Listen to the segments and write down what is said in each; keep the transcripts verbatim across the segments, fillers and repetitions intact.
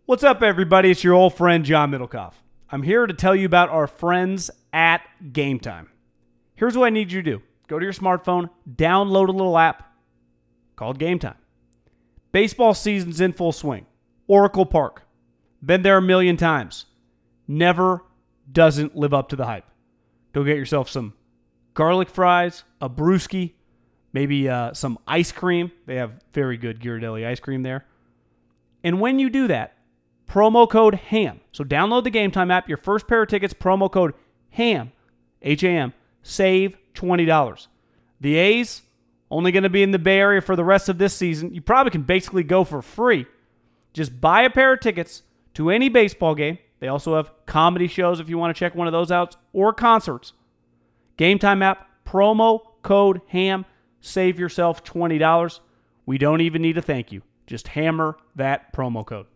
What's up, everybody? It's your old friend, John Middlecoff. I'm here to tell you about our friends at Game Time. Here's what I need you to do. Go to your smartphone, download a little app called Game Time. Baseball season's in full swing. Oracle Park. Been there a million times. Never doesn't live up to the hype. Go get yourself some garlic fries, a brewski, maybe uh, some ice cream. They have very good Ghirardelli ice cream there. And when you do that, promo code HAM. So download the Game Time app. Your first pair of tickets, promo code HAM, H A M, save twenty dollars. The A's, only going to be in the Bay Area for the rest of this season. You probably can basically go for free. Just buy a pair of tickets to any baseball game. They also have comedy shows if you want to check one of those out, or concerts. Game Time app, promo code HAM, save yourself twenty dollars. We don't even need a thank you. Just hammer that promo code.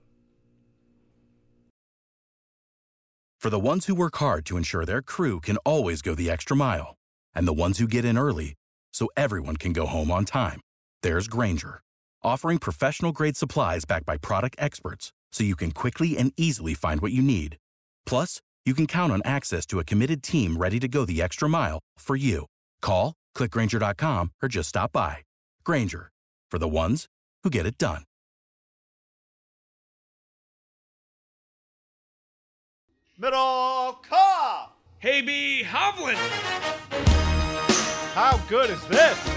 For the ones who work hard to ensure their crew can always go the extra mile, and the ones who get in early so everyone can go home on time, there's Grainger, offering professional-grade supplies backed by product experts so you can quickly and easily find what you need. Plus, you can count on access to a committed team ready to go the extra mile for you. Call, click Grainger dot com, or just stop by. Grainger, for the ones who get it done. Middlecoff! Hey, B. Hovland! How good is this?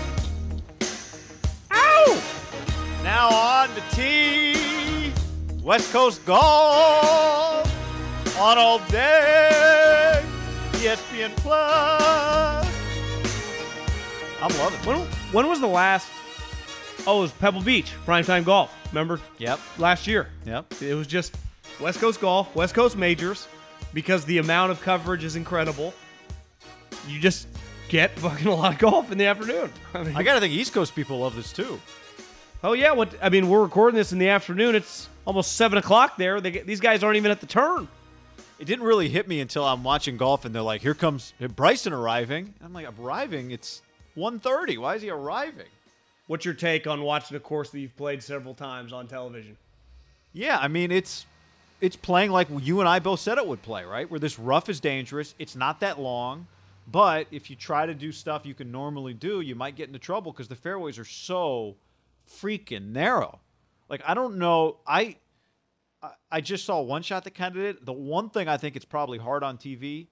Ow! Now on to tee. West Coast Golf. On all day. E S P N Plus. I'm loving it. When, when was the last... Oh, it was Pebble Beach, primetime golf. Remember? Yep. Last year. Yep. It was just West Coast Golf, West Coast Majors, because the amount of coverage is incredible. You just get fucking a lot of golf in the afternoon. I mean, I gotta think East Coast people love this too. oh, yeah. What I mean, we're recording this in the afternoon. It's almost seven o'clock there. They get, these guys aren't even at the turn. It didn't really hit me until I'm watching golf and they're like, here comes Bryson arriving. And I'm like, arriving? It's one thirty. Why is he arriving? What's your take on watching a course that you've played several times on television? Yeah, I mean, it's it's playing like you and I both said it would play, right? Where this rough is dangerous. It's not that long. But if you try to do stuff you can normally do, you might get into trouble because the fairways are so freaking narrow. Like, I don't know. I I just saw one shot that kind of did. The one thing I think it's probably hard on T V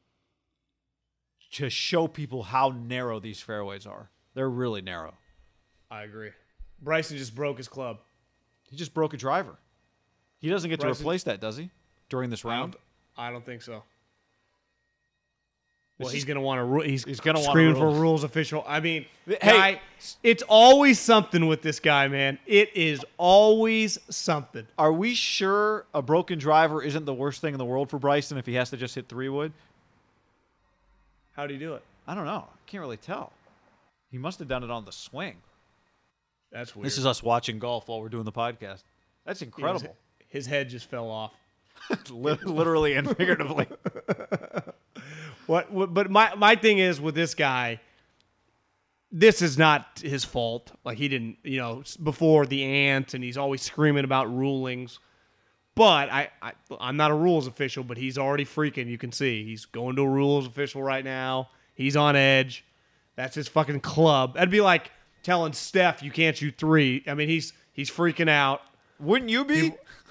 to show people how narrow these fairways are. They're really narrow. I agree. Bryson just broke his club. He just broke a driver. He doesn't get Bryson, to replace that, does he? During this round? I don't, I don't think so. Well, This he's is- going to want to. He's, he's gonna wanna screaming for rules. rules official. I mean, Hey. guy, it's always something with this guy, man. It is always something. Are we sure a broken driver isn't the worst thing in the world for Bryson if he has to just hit three wood? How do you do it? I don't know. I can't really tell. He must have done it on the swing. That's weird. This is us watching golf while we're doing the podcast. That's His, incredible. his head just fell off. Literally and figuratively. What, what? But my my thing is with this guy, this is not his fault. Like, he didn't, you know, before the ant, and he's always screaming about rulings. But I, I I'm not a rules official, but he's already freaking. You can see he's going to a rules official right now. He's on edge. That's his fucking club. That'd be like telling Steph you can't shoot three. I mean, he's he's freaking out. Wouldn't you be? He-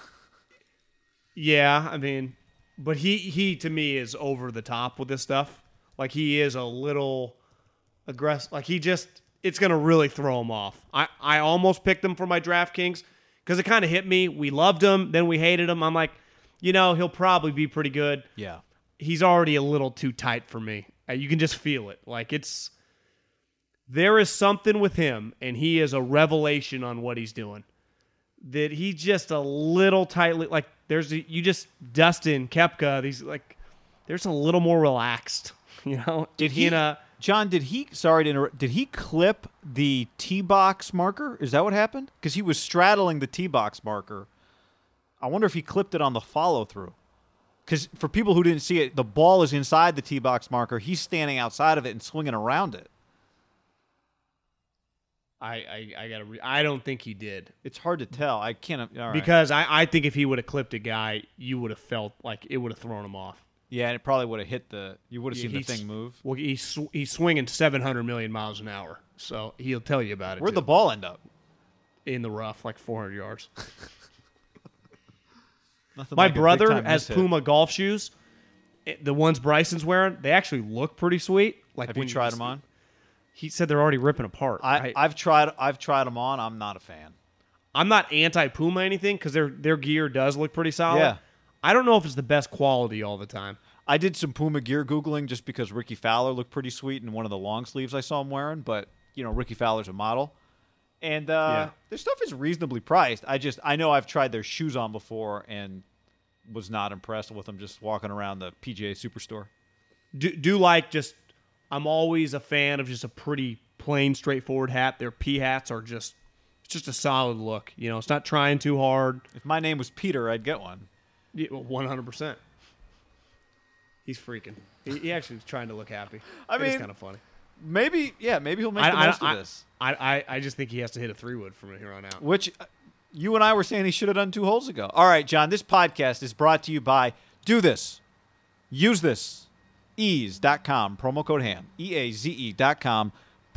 Yeah, I mean, but he, he to me is over the top with this stuff. Like, he is a little aggressive. Like, he just, it's going to really throw him off. I, I almost picked him for my DraftKings because it kind of hit me. We loved him, then we hated him. I'm like, you know, he'll probably be pretty good. Yeah. He's already a little too tight for me. Uh, You can just feel it. Like, it's, there is something with him, and he is a revelation on what he's doing. That he's just a little tightly, like, there's, a, you just, Dustin, Koepka, these, like, there's a little more relaxed, you know? Did he, In a, John, did he, sorry to interrupt, did he clip the tee box marker? Is that what happened? Because he was straddling the tee box marker. I wonder if he clipped it on the follow through. Because for people who didn't see it, the ball is inside the tee box marker. He's standing outside of it and swinging around it. I I, I gotta. Re- I don't think he did It's hard to tell. I can't. All right. because I, I think if he would have clipped a guy, you would have felt like it would have thrown him off. yeah, and it probably would have hit the. You would have Yeah, seen the he's- thing move. Well, he's sw- he's swinging seven hundred million miles an hour, so he'll tell you about it. Where'd too. the ball end up? In the rough, like four hundred yards. Nothing My like a brother big-time has miss hit. Puma golf shoes. It- The ones Bryson's wearing, they actually look pretty sweet. Like Have when you tried just- them on? He said they're already ripping apart. I, I've tried. I've tried them on. I'm not a fan. I'm not anti Puma anything because their their gear does look pretty solid. Yeah. I don't know if it's the best quality all the time. I did some Puma gear googling just because Ricky Fowler looked pretty sweet in one of the long sleeves I saw him wearing. But you know, Ricky Fowler's a model, and uh, Yeah. their stuff is reasonably priced. I just I know I've tried their shoes on before and was not impressed with them just walking around the P G A Superstore. Do do like just I'm always a fan of just a pretty plain, straightforward hat. Their P hats are just it's just a solid look. You know, it's not trying too hard. If my name was Peter, I'd get one. One hundred percent. He's freaking. He, he actually was trying to look happy. I it's mean, kind of funny. Maybe, yeah, maybe he'll make I, the I, most I, of this. I, I, I just think he has to hit a three wood from here on out. Which uh, you and I were saying he should have done two holes ago. All right, John, this podcast is brought to you by Do This. Use this. ease dot com, promo code HAM. E A Z E dot com,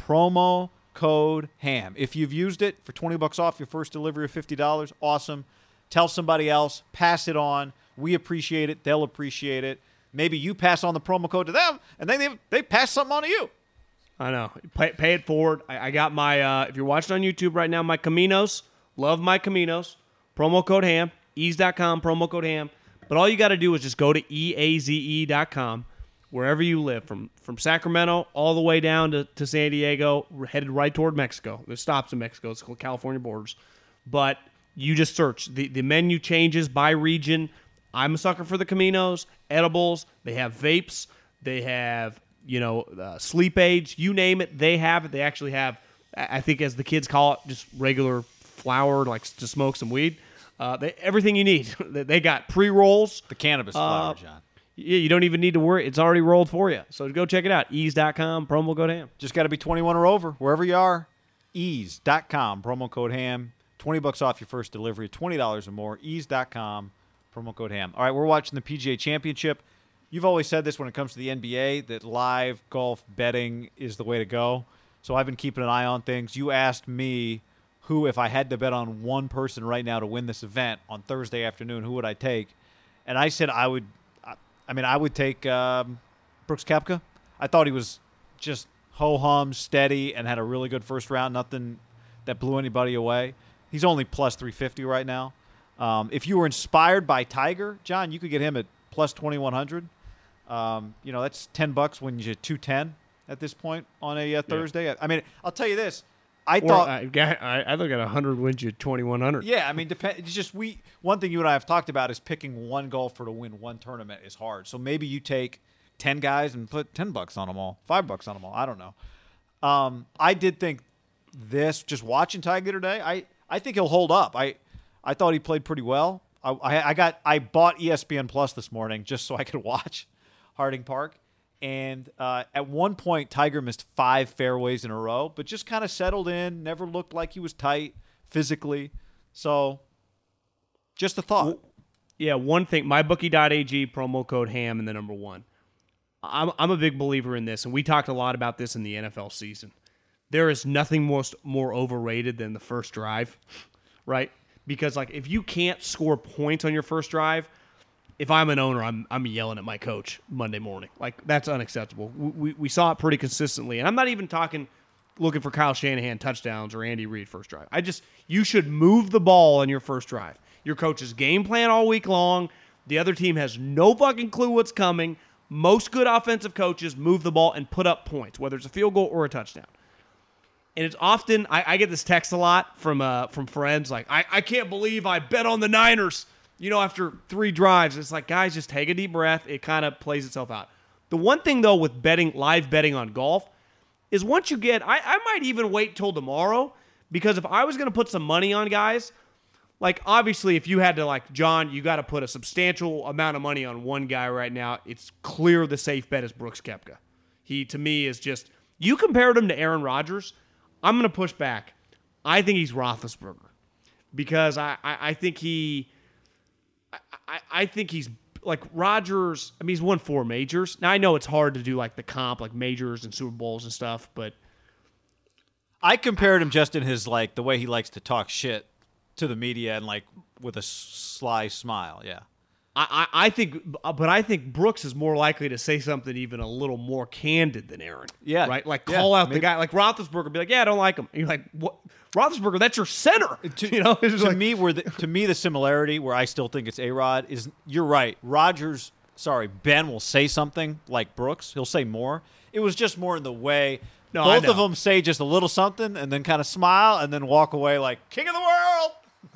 promo code HAM. If you've used it for twenty bucks off your first delivery of fifty dollars, awesome. Tell somebody else. Pass it on. We appreciate it. They'll appreciate it. Maybe you pass on the promo code to them, and then they, they pass something on to you. I know. Pay, pay it forward. I, I got my, uh, if you're watching on YouTube right now, my Caminos. Love my Caminos. Promo code HAM. ease dot com, promo code HAM. But all you got to do is just go to E A Z E dot com, wherever you live, from, from Sacramento all the way down to, to San Diego, we're headed right toward Mexico. There's stops in Mexico. It's called California borders. But you just search. The, the menu changes by region. I'm a sucker for the Caminos, edibles. They have vapes. They have, you know, uh, sleep aids. You name it, they have it. They actually have, I think as the kids call it, just regular flour, like to smoke some weed. Uh, they, everything you need. They got pre-rolls. The cannabis flower, John. Yeah, you don't even need to worry. It's already rolled for you. So go check it out. ease dot com, promo code HAM. Just got to be twenty-one or over, wherever you are. ease dot com, promo code HAM. twenty bucks off your first delivery, twenty dollars or more. ease dot com, promo code HAM. All right, we're watching the P G A Championship. You've always said this when it comes to the N B A, that live golf betting is the way to go. So I've been keeping an eye on things. You asked me who, if I had to bet on one person right now to win this event on Thursday afternoon, who would I take? And I said I would – I mean, I would take um, Brooks Koepka. I thought he was just ho-hum, steady, and had a really good first round, nothing that blew anybody away. He's only plus three fifty right now. Um, if you were inspired by Tiger, John, you could get him at plus twenty-one hundred. Um, you know, that's ten bucks when you're two ten at this point on a uh, Thursday. Yeah. I mean, I'll tell you this. I Or, thought I, I, I look at one hundred wins you twenty-one hundred. yeah, I mean, depend. It's just we. One thing you and I have talked about is picking one golfer to win one tournament is hard. So maybe you take ten guys and put ten bucks on them all, five bucks on them all. I don't know. Um, I did think this. Just watching Tiger today, I I think he'll hold up. I I thought he played pretty well. I I, I got I bought E S P N Plus this morning just so I could watch Harding Park. And uh, at one point, Tiger missed five fairways in a row, but just kind of settled in, never looked like he was tight physically. So, just a thought. Yeah, one thing, mybookie dot a g, promo code HAM, and the number one. I'm, I'm a big believer in this, and we talked a lot about this in the N F L season. There is nothing most more overrated than the first drive, right? Because, like, if you can't score points on your first drive, if I'm an owner, I'm I'm yelling at my coach Monday morning. Like, that's unacceptable. We, we we saw it pretty consistently. And I'm not even talking looking for Kyle Shanahan touchdowns or Andy Reid first drive. I just, you should move the ball on your first drive. Your coach's game plan all week long. The other team has no fucking clue what's coming. Most good offensive coaches move the ball and put up points, whether it's a field goal or a touchdown. And it's often, I, I get this text a lot from uh, from friends like, I, I can't believe I bet on the Niners. You know, after three drives, it's like, guys, just take a deep breath. It kind of plays itself out. The one thing, though, with betting, live betting on golf, is once you get, I, I might even wait till tomorrow, because if I was going to put some money on guys, like, obviously, if you had to, like, John, you got to put a substantial amount of money on one guy right now, it's clear the safe bet is Brooks Koepka. He, to me, is just, you compared him to Aaron Rodgers, I'm going to push back. I think he's Roethlisberger because I, I, I think he I, I, I think he's like Rodgers. I mean, he's won four majors. Now I know it's hard to do like the comp, like majors and Super Bowls and stuff, but I compared him just in his like the way he likes to talk shit to the media and like with a sly smile. Yeah. I, I think, but I think Brooks is more likely to say something even a little more candid than Aaron. Yeah, right. Like yeah. call out Maybe. the guy, like Roethlisberger, be like, "Yeah, I don't like him." And you're like, "What, Roethlisberger? That's your center." To, you know, to like, me, where the, to me the similarity where I still think it's A-Rod is you're right. Rodgers, sorry, Ben will say something like Brooks. He'll say more. It was just more in the way. No, I both know. of them say just a little something and then kind of smile and then walk away like king of the world.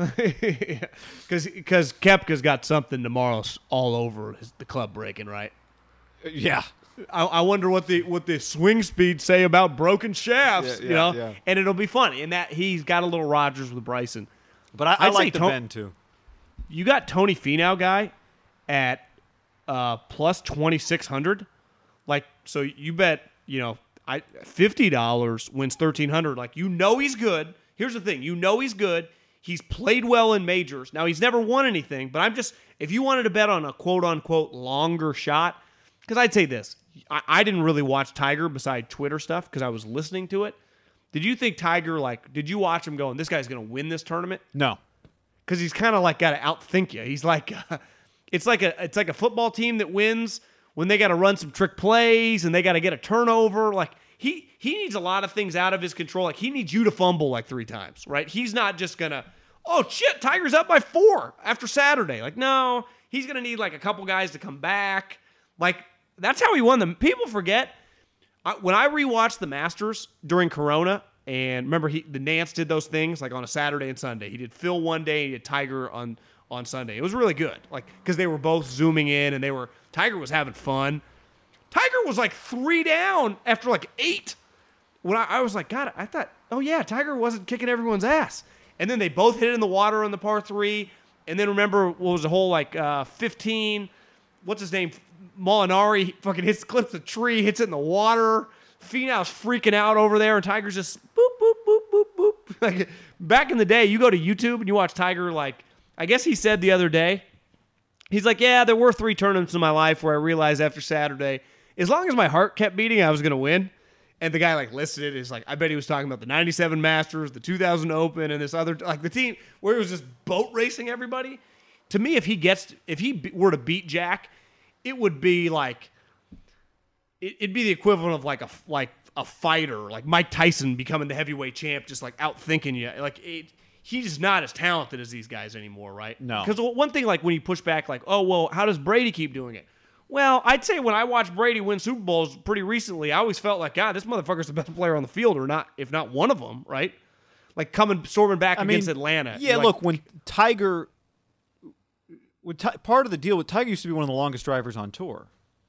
Because because Koepka's got something tomorrow all over his, the club breaking, right? Yeah. I, I wonder what the what the swing speeds say about broken shafts, Yeah, yeah, you know? yeah. And it'll be funny. And that he's got a little Rodgers with Bryson. But I, I I'd say like the Ton- Ben too. You got Tony Finau guy at uh, plus twenty-six hundred. Like, so you bet, you know, I fifty dollars wins thirteen hundred. Like, you know he's good. Here's the thing. You know he's good. He's played well in majors. Now, he's never won anything, but I'm just, if you wanted to bet on a quote-unquote longer shot, because I'd say this. I, I didn't really watch Tiger beside Twitter stuff because I was listening to it. Did you think Tiger, like, did you watch him going, this guy's going to win this tournament? No. Because he's kind of like got to outthink you. He's like, uh, it's like a it's like a football team that wins when they got to run some trick plays and they got to get a turnover. Like he he needs a lot of things out of his control. Like he needs you to fumble like three times, right? He's not just gonna, oh shit, Tiger's up by four after Saturday. Like no, he's gonna need like a couple guys to come back. Like that's how he won them. People forget I, when I rewatched the Masters during Corona. And remember, he the Nance did those things like on a Saturday and Sunday. He did Phil one day, he did Tiger on, on Sunday. It was really good, like because they were both zooming in and they were Tiger was having fun. Tiger was like three down after like eight. When I, I was like, God, I thought, oh yeah, Tiger wasn't kicking everyone's ass. And then they both hit it in the water on the par three. And then remember, what was the whole like uh, fifteen? What's his name? Molinari fucking hits clips the tree, hits it in the water. Finau's freaking out over there, and Tiger's just boop, boop, boop, boop, boop. Like back in the day, you go to YouTube and you watch Tiger, like, I guess he said the other day, he's like, yeah, there were three tournaments in my life where I realized after Saturday, as long as my heart kept beating, I was going to win. And the guy, like, listed it. He's like, I bet he was talking about the ninety-seven Masters, the two thousand Open, and this other, like, the team where he was just boat racing everybody. To me, if he gets, if he were to beat Jack, it would be like, it'd be the equivalent of like a like a fighter, like Mike Tyson becoming the heavyweight champ, just like outthinking you. Like it, he's not as talented as these guys anymore, right? No. Because one thing, like when you push back, like, oh well, how does Brady keep doing it? Well, I'd say when I watched Brady win Super Bowls pretty recently, I always felt like, God, this motherfucker's the best player on the field, or not, if not one of them, right? Like coming storming back I against mean, Atlanta. Yeah, You're like, look, when Tiger, when Ti- part of the deal with Tiger used to be one of the longest drivers on tour.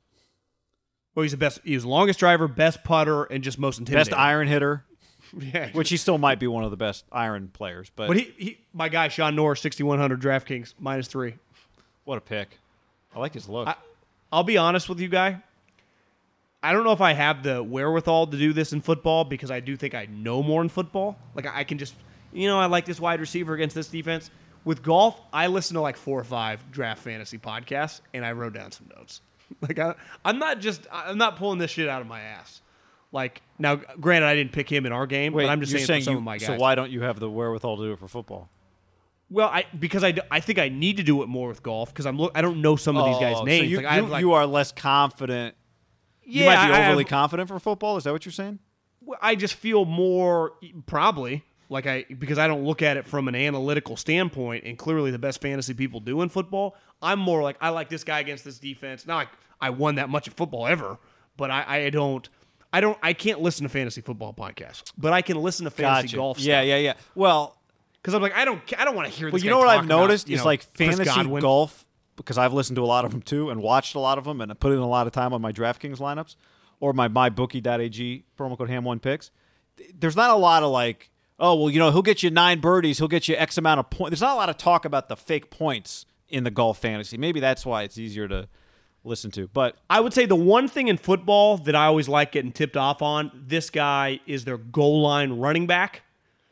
well, he's the best. He was the longest driver, best putter, and just most intimidating. Best iron hitter, yeah. which he still might be one of the best iron players. But, But he, he, my guy Sean Norris, sixty-one hundred DraftKings minus three. what a pick. I like his look. I, I'll be honest with you, guy. I don't know if I have the wherewithal to do this in football because I do think I know more in football. Like I can just, you know, I like this wide receiver against this defense. With golf, I listen to like four or five draft fantasy podcasts, and I wrote down some notes. Like I, I'm not just, I'm not pulling this shit out of my ass. Like now, granted, I didn't pick him in our game, Wait, but I'm just you're saying, saying for some you, of my guys. so why don't you have the wherewithal to do it for football? Well, I because I, I think I need to do it more with golf because I'm look, I don't know some of these guys' Oh, names. So you, like, I you, have, like, you are less confident. yeah, you might be I- I overly have- confident for football. Is that what you're saying? I just feel more probably like I because I don't look at it from an analytical standpoint, and clearly the best fantasy people do in football. I'm more like I like this guy against this defense. Not like I won that much of football ever, but I, I don't I don't I can't listen to fantasy football podcasts, but I can listen to fantasy Gotcha. golf. Yeah, stuff. yeah, yeah. Well, Because I'm like I don't I don't want to hear. This well, you guy know what talk I've noticed about, you is know, like Chris fantasy Godwin. golf, because I've listened to a lot of them too and watched a lot of them and I put in a lot of time on my DraftKings lineups or my my bookie dot a g promo code ham one picks. There's not a lot of like, oh, well, you know, he'll get you nine birdies, he'll get you X amount of points. There's not a lot of talk about the fake points in the golf fantasy. Maybe that's why it's easier to listen to. But I would say the one thing in football that I always like getting tipped off on, this guy is their goal line running back.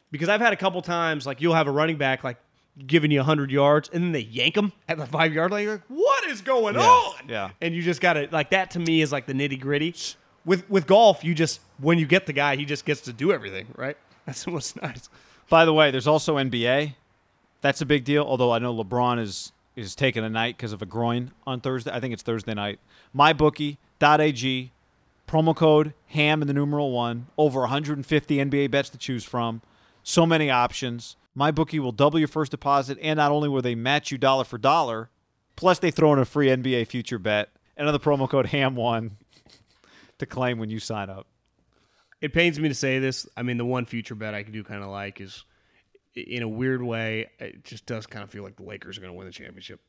Because I've had a couple times, like, you'll have a running back, like, giving you one hundred yards, and then they yank them at the five-yard line. You're like, what is going Yeah, on? yeah. And you just got to, like, that to me is, like, the nitty-gritty. With with golf, you just, when you get the guy, he just gets to do everything, right? That's what's nice. By the way, there's also N B A. That's a big deal, although I know LeBron is is taking a night because of a groin on Thursday. I think it's Thursday night. MyBookie.ag, promo code HAM in the numeral one, over one hundred fifty N B A bets to choose from. So many options. MyBookie will double your first deposit, and not only will they match you dollar for dollar, plus they throw in a free N B A future bet. Another promo code HAM one to claim when you sign up. It pains me to say this. I mean, the one future bet I can do kind of like is, in a weird way, it just does kind of feel like the Lakers are going to win the championship.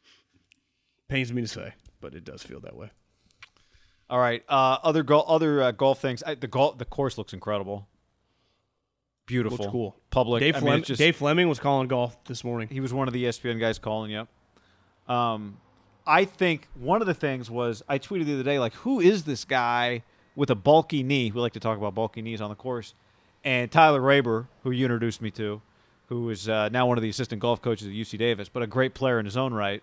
Pains me to say, but it does feel that way. All right. Uh, other go- other uh, golf things. I, the golf the course looks incredible. Beautiful. Looks cool. Public. Dave, I mean, Flem- it's just, Dave Fleming was calling golf this morning. he was one of the E S P N guys calling. Yep. Um, I think one of the things was I tweeted the other day, like, who is this guy with a bulky knee? We like to talk about bulky knees on the course. And Tyler Raber, who you introduced me to, who is uh, now one of the assistant golf coaches at U C Davis, but a great player in his own right,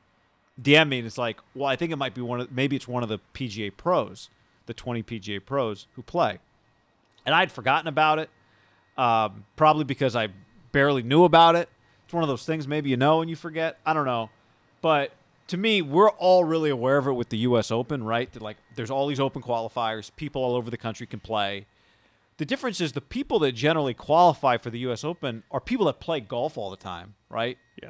D M me, and it's like, well, I think it might be one of, maybe it's one of the P G A pros, the twenty P G A pros who play. And I'd forgotten about it, um, probably because I barely knew about it. It's one of those things maybe you know and you forget. I don't know. But to me, we're all really aware of it with the U S Open, right? That, like, there's all these open qualifiers. People all over the country can play. The difference is the people that generally qualify for the U S Open are people that play golf all the time, right? Yeah.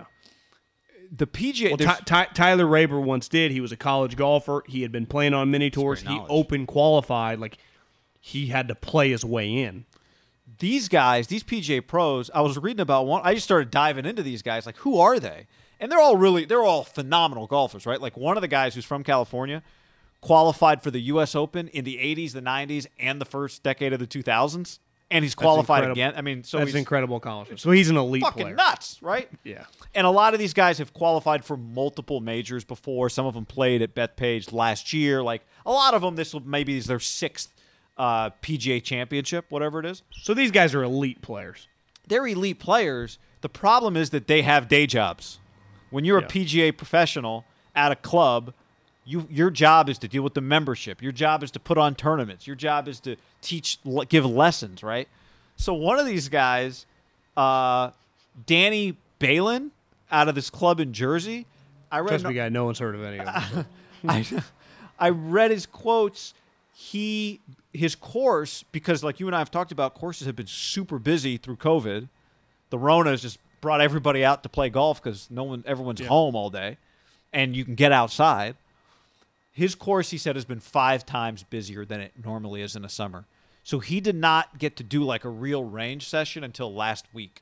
The P G A... Well, there's- Ty- Ty- Tyler Raber once did. He was a college golfer. He had been playing on mini tours. great He knowledge. open qualified. Like, he had to play his way in. these guys, these P G A pros, I was reading about one. I just started diving into these guys. Like, who are they? And they're all really, they're all phenomenal golfers, right? Like, one of the guys who's from California qualified for the U S Open in the eighties, the nineties, and the first decade of the two thousands. And he's qualified incredible. again. I mean, so That's he's an incredible accomplishment. So he's an elite fucking player. nuts, right? Yeah. And a lot of these guys have qualified for multiple majors before. Some of them played at Bethpage last year. Like, a lot of them, this will maybe is their sixth uh, P G A championship, whatever it is. So these guys are elite players. They're elite players. The problem is that they have day jobs. When you're Yeah. a P G A professional at a club, you your job is to deal with the membership. Your job is to put on tournaments. Your job is to teach, le- give lessons, right? So one of these guys, uh, Danny Balin, out of this club in Jersey, I read. Trust me, guy, no one's heard of any of them. I, I read his quotes. He his course, because like you and I have talked about, courses have been super busy through COVID. The Rona has just brought everybody out to play golf because no one, everyone's Yeah. home all day, and you can get outside. His course, he said, has been five times busier than it normally is in a summer. So he did not get to do like a real range session until last week.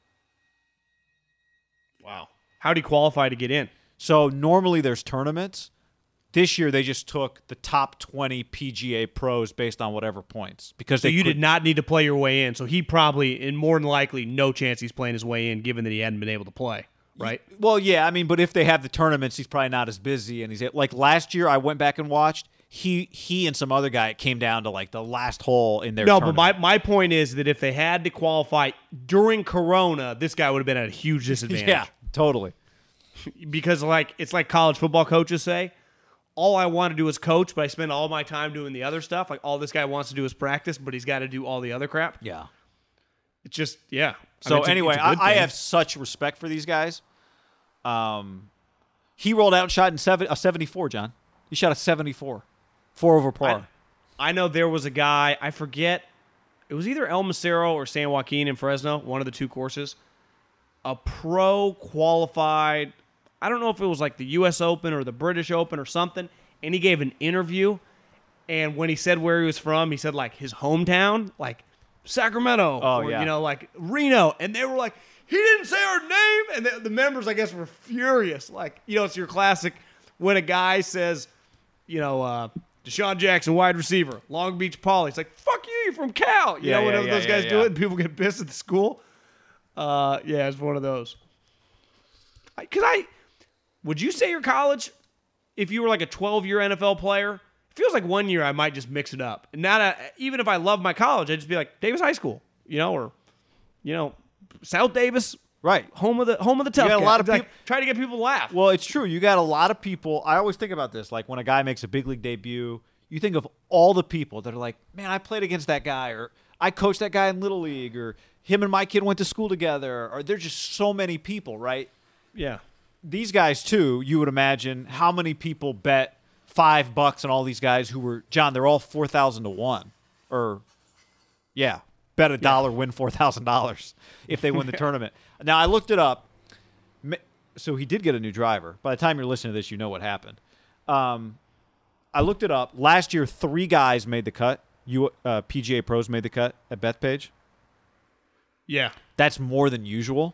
Wow. How did he qualify to get in? So normally there's tournaments. This year they just took the top twenty P G A pros based on whatever points. Because So they you could, did not need to play your way in. So he probably, and more than likely, no chance he's playing his way in, given that he hadn't been able to play, right? Well, yeah, I mean, but if they have the tournaments, he's probably not as busy. And he's like last year, I went back and watched. He he and some other guy, it came down to like the last hole in their No, tournament. but my, my point is that if they had to qualify during Corona, this guy would have been at a huge disadvantage. yeah, totally. Because like it's like college football coaches say, all I want to do is coach, but I spend all my time doing the other stuff. Like all this guy wants to do is practice, but he's got to do all the other crap. Yeah. It's just yeah. I So mean, it's a- anyway, it's a I, good I thing. have such respect for these guys. Um, he rolled out and shot in seven, a seventy-four, John. He shot a seventy-four. Four over par. I, I know there was a guy, I forget, it was either El Macero or San Joaquin in Fresno, one of the two courses. A pro qualified, I don't know if it was like the U S Open or the British Open or something, and he gave an interview, and when he said where he was from, he said like his hometown, like Sacramento, Oh, or yeah. you know, like Reno, and they were like, he didn't say our name, and the, the members, I guess, were furious. Like, you know, it's your classic when a guy says, you know, uh, Deshaun Jackson, wide receiver, Long Beach Poly. It's like, fuck you, you're from Cal. You Yeah, know, yeah, whenever yeah, those yeah, guys yeah. do it and people get pissed at the school. Uh, yeah, it's one of those. Because I, would you say your college, if you were like a twelve-year N F L player, it feels like one year I might just mix it up. And not a, even if I love my college, I'd just be like, Davis High School, you know, or you know, South Davis, Right. home of the home of the tough got a guys. lot of It's like, peop- try to get people to laugh. Well, it's true. You got a lot of people. I always think about this. Like when a guy makes a big league debut, you think of all the people that are like, man, I played against that guy, or I coached that guy in Little League, or him and my kid went to school together, or there's just so many people, right? yeah. These guys, too, you would imagine how many people bet five bucks on all these guys who were, John, they're all four thousand to one. Or, yeah, bet a dollar, win four thousand dollars if they win the tournament. Now, I looked it up. So he did get a new driver. By the time you're listening to this, you know what happened. Um, I looked it up. Last year, three guys made the cut. You uh, P G A Pros made the cut at Bethpage. Yeah. That's more than usual.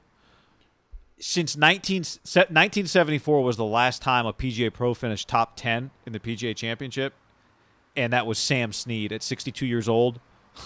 Since nineteen, nineteen seventy-four was the last time a P G A Pro finished top ten in the P G A Championship, and that was Sam Snead at sixty-two years old.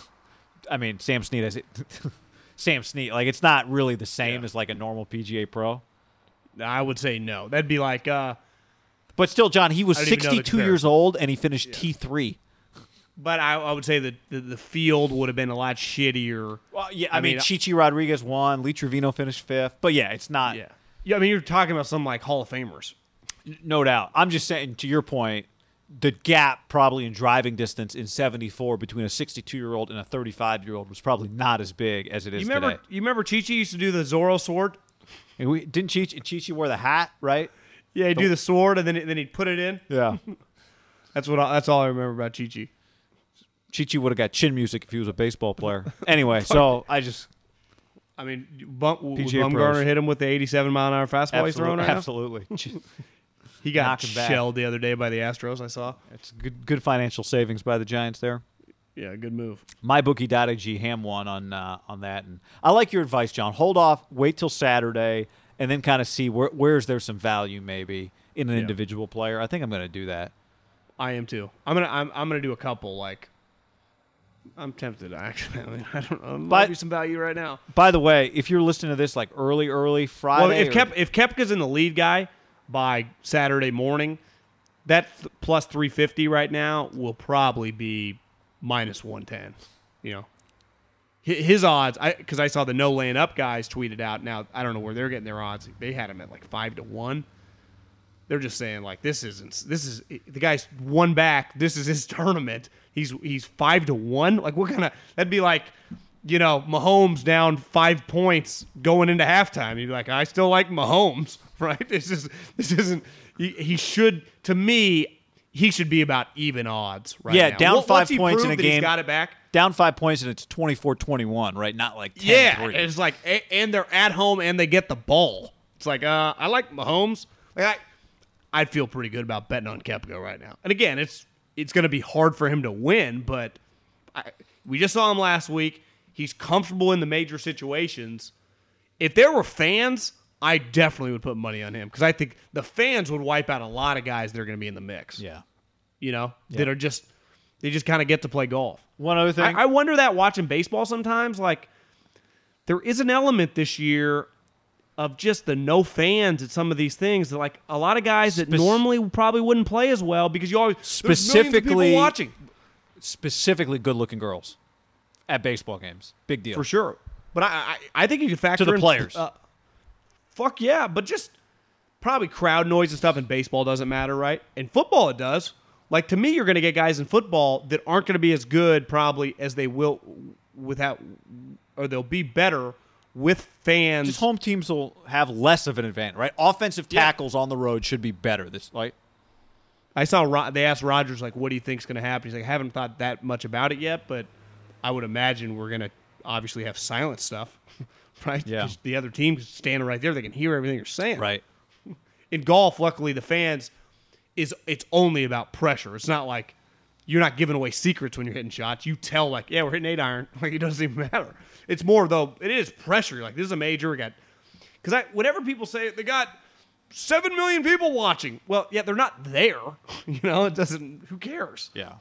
I mean, Sam Snead has it. Sam Snead, like it's not really the same Yeah. as like a normal P G A Pro. I would say no. That'd be like, uh, But still, John, he was I don't even know the sixty-two years comparison. old, and he finished T three. but I, I would say that the, the field would have been a lot shittier. Well, yeah, I, I mean, mean, Chichi Rodriguez won. Lee Trevino finished fifth. But yeah, it's not. Yeah. Yeah, I mean, you're talking about some like Hall of Famers. No doubt. I'm just saying, to your point, the gap probably in driving distance in seventy-four between a sixty-two-year-old and a thirty-five-year-old was probably not as big as it is You remember? today. You remember Chi Chi used to do the Zorro sword? And we, didn't Chichi, Chichi wear the hat, right? Yeah, he'd do the sword and then then he'd put it in. Yeah. That's what. I, that's all I remember about Chi Chi. Chichi would have got chin music if he was a baseball player. Anyway, so I just I mean, Bum, would P G A Bumgarner pros. hit him with the eighty-seven mile an hour fastball he's throwing absolutely, right now? absolutely. He got Knock him back. shelled the other day by the Astros. I saw. It's good, good financial savings by the Giants there. Yeah, good move. MyBookie.ag ham won on uh, on that, and I like your advice, John. Hold off, wait till Saturday, and then kind of see where where's there some value maybe in an Yeah. individual player. I think I'm going to do that. I am too. I'm gonna. I'm. I'm gonna do a couple. Like, I'm tempted. Actually, I mean, I don't know. There might But- be some value right now. By the way, if you're listening to this like early, early Friday, Well, if or- Kep, if Kepka's in the lead guy by Saturday morning, that th- plus three fifty right now will probably be minus one ten. You know, Hi- his odds. I because I saw the no laying up guys tweeted out. Now I don't know where they're getting their odds. They had him at like five to one. They're just saying like this isn't. This is the guy's one back. This is his tournament. He's he's five to one. Like what kind of? That'd be like, you know, Mahomes down five points going into halftime. You'd be like, I still like Mahomes, right? This is this isn't. He, he should to me. He should be about even odds right Yeah, now. down What- five once he points in proved a that he's game. got it back. down five points and it's twenty-four twenty-one, right? Not like ten Yeah, three. it's like, a- and they're at home and they get the ball. It's like, uh, I like Mahomes. Like I, I'd feel pretty good about betting on Koepka right now. And again, it's it's going to be hard for him to win, but I, we just saw him last week. He's comfortable in the major situations. If there were fans, I definitely would put money on him because I think the fans would wipe out a lot of guys that are going to be in the mix. Yeah. You know, that are just they just kind of get to play golf. One other thing. I, I wonder that watching baseball sometimes, like there is an element this year of just the no fans at some of these things. That like a lot of guys that Spec- normally probably wouldn't play as well because you always there's millions of people Specifically- watching specifically good-looking girls at baseball games. Big deal. for sure. But I I, I think you can factor To the in, players. Uh, fuck yeah, but just probably crowd noise and stuff in baseball doesn't matter, right? In football, it does. Like to me, you're going to get guys in football that aren't going to be as good probably as they will without, or they'll be better with fans. Just home teams will have less of an advantage, right? Offensive Yeah. tackles on the road should be better. This right? I saw Ro- they asked Rodgers like, "What do you think's going to happen?" He's like, "I haven't thought that much about it yet, but I would imagine we're going to obviously have silent stuff, right? Yeah. Just the other team standing right there, they can hear everything you're saying. Right. In golf, luckily, the fans is it's only about pressure. It's not like you're not giving away secrets when you're hitting shots. You tell like, yeah, we're hitting eight iron. Like it doesn't even matter. It's more though. It is pressure. You're like this is a major. We got because I whenever people say they got seven million people watching. Well, yeah, they're not there. You know, it doesn't. Who cares? Yeah.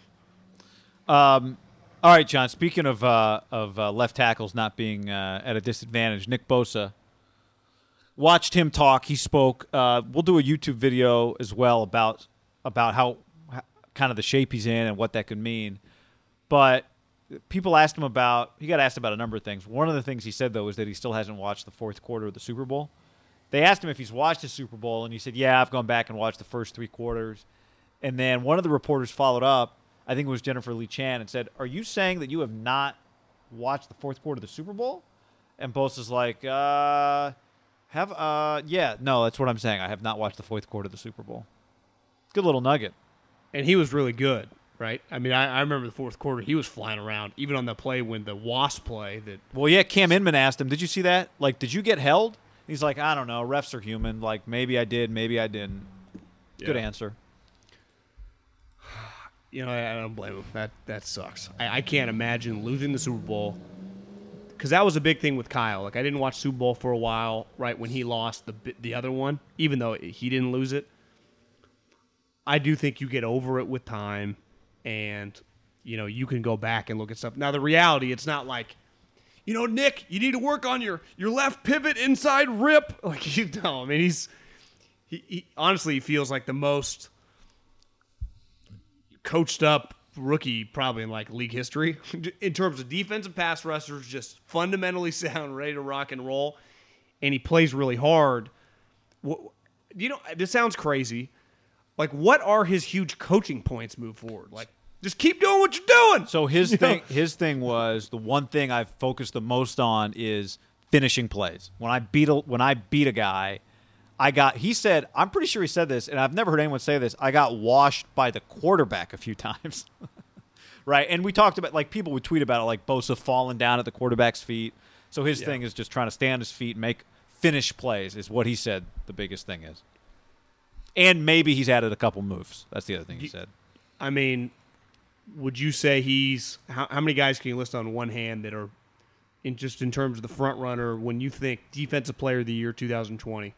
Um. All right, John. Speaking of uh, of uh, left tackles not being uh, at a disadvantage, Nick Bosa. Watched him talk. He spoke. Uh, we'll do a YouTube video as well about about how, how kind of the shape he's in and what that could mean. But people asked him about, he got asked about a number of things. One of the things he said, though, is that he still hasn't watched the fourth quarter of the Super Bowl. They asked him if he's watched the Super Bowl, and he said, yeah, I've gone back and watched the first three quarters. And then one of the reporters followed up, I think it was Jennifer Lee Chan, and said, are you saying that you have not watched the fourth quarter of the Super Bowl? And Bosa's like, uh, have, uh, yeah, no, that's what I'm saying. I have not watched the fourth quarter of the Super Bowl. Good little nugget. And he was really good, right? I mean, I, I remember the fourth quarter, he was flying around, even on the play when the Wasp play. That Well, yeah, Cam Inman asked him, did you see that? Like, did you get held? He's like, I don't know. Refs are human. Like, maybe I did, maybe I didn't. Good Yeah. answer. You know, I, I don't blame him. That that sucks. I, I can't imagine losing the Super Bowl, because that was a big thing with Kyle. Like, I didn't watch Super Bowl for a while, right, when he lost the the other one, even though he didn't lose it. I do think you get over it with time, and, you know, you can go back and look at stuff. Now, the reality, it's not like, you know, Nick, you need to work on your, your left pivot inside rip. Like, you know, I mean, he's, he, he honestly he feels like the most coached up rookie probably in, like, league history. In terms of defensive pass rushers, just fundamentally sound, ready to rock and roll, and he plays really hard. You know, this sounds crazy. Like, what are his huge coaching points move forward? Like, just keep doing what you're doing. So his You thing, know? his thing was the one thing I've focused the most on is finishing plays. When I beat a, when I beat a guy, I got. He said, I'm pretty sure he said this, and I've never heard anyone say this. I got washed by the quarterback a few times, right? And we talked about, like, people would tweet about it, like Bosa falling down at the quarterback's feet. So his Yeah. thing is just trying to stay on his feet and make finish plays. Is what he said. The biggest thing is. And maybe he's added a couple moves. That's the other thing he said. I mean, would you say he's how, how many guys can you list on one hand that are in just in terms of the front runner when you think defensive player of the year twenty twenty?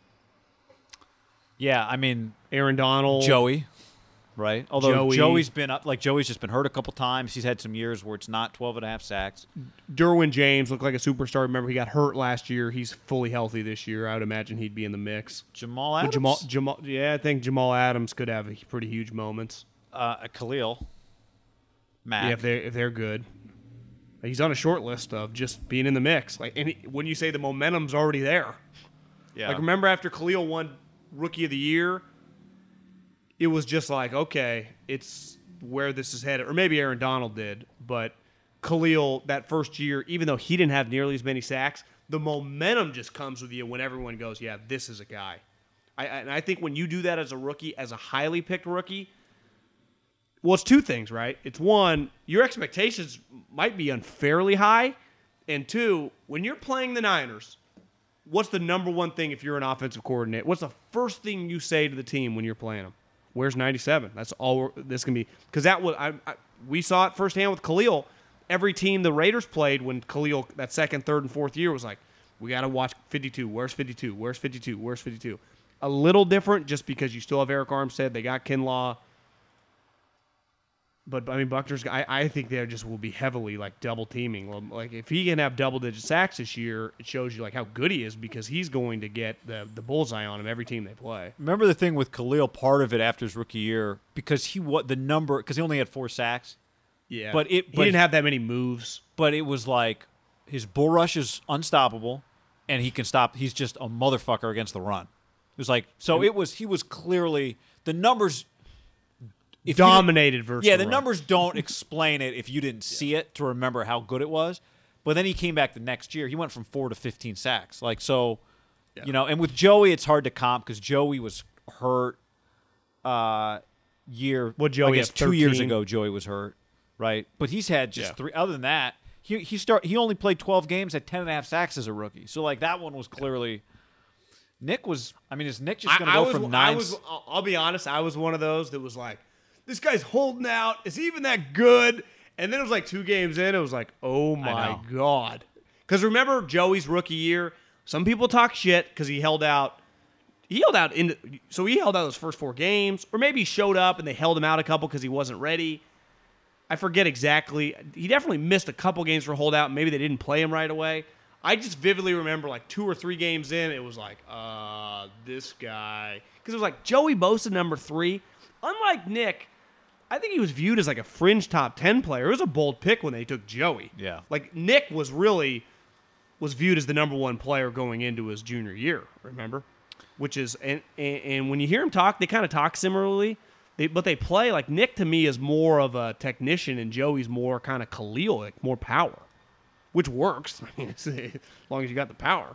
Yeah, I mean, Aaron Donald, Joey, right? Although Joey. Joey's been up, like Joey's just been hurt a couple times. He's had some years where it's not twelve and a half sacks. Derwin James looked like a superstar. Remember, he got hurt last year. He's fully healthy this year. I would imagine he'd be in the mix. Jamal But Adams, Jamal, Jamal, yeah, I think Jamal Adams could have a pretty huge moments. uh, Khalil, Mack. Yeah, if they if they're good. He's on a short list of just being in the mix. Like, and when you say the momentum's already there. yeah. Like, remember after Khalil won Rookie of the Year, it was just like, okay, it's where this is headed. Or maybe Aaron Donald did, but Khalil, that first year, even though he didn't have nearly as many sacks, the momentum just comes with you when everyone goes, yeah, this is a guy. I, I, and I think when you do that as a rookie, as a highly picked rookie, well, it's two things, right? It's one, your expectations might be unfairly high, and two, when you're playing the Niners, what's the number one thing if you're an offensive coordinator? What's the first thing you say to the team when you're playing them? Where's ninety-seven? That's all we're, this can be. Because that was, I, I, we saw it firsthand with Khalil. Every team the Raiders played when Khalil, that second, third, and fourth year, was like, we got to watch fifty-two. Where's fifty-two? Where's fifty-two? Where's fifty-two? A little different just because you still have Eric Armstead. They got Kinlaw. But, I mean, Buckner's, I, I think they just will be heavily, like, double teaming. Like, if he can have double-digit sacks this year, it shows you, like, how good he is because he's going to get the, the bullseye on him every team they play. Remember the thing with Khalil, part of it after his rookie year, because he what the number, because he only had four sacks. Yeah. But it- he but- didn't have that many moves. But it was like his bull rush is unstoppable, and he can stop. He's just a motherfucker against the run. It was like, so it was, he was clearly, the numbers. If you didn't- Dominated versus Yeah, the the run. numbers don't explain it if you didn't see it to remember how good it was. But then he came back the next year. He went from four to fifteen sacks. Like, so, you know, and with Joey, it's hard to comp because Joey was hurt uh, year. What, Joey I guess had two years thirteen? ago, Joey was hurt, right? But he's had just Yeah. three. Other than that, he he start he only played twelve games, had ten and a half sacks as a rookie. So, like, that one was clearly. Nick was, I mean, is Nick just going to go was, from I nine? was, I'll I'll be honest, I was one of those that was like, this guy's holding out. Is he even that good? And then it was like two games in, it was like, oh my know. God. Because remember Joey's rookie year, some people talk shit because he held out. He held out, in, so he held out those first four games. Or maybe he showed up and they held him out a couple because he wasn't ready. I forget exactly. He definitely missed a couple games for holdout. Maybe they didn't play him right away. I just vividly remember like two or three games in, it was like, uh, this guy. Because it was like Joey Bosa, number three. Unlike Nick, I think he was viewed as like a fringe top ten player. It was a bold pick when they took Joey. Yeah. Like Nick was really was viewed as the number one player going into his junior year. Remember, which is and and, and when you hear him talk, they kind of talk similarly. They, but they play like Nick to me is more of a technician, and Joey's more kind of Khalil, like more power, which works. I mean, it's, as long as you got the power.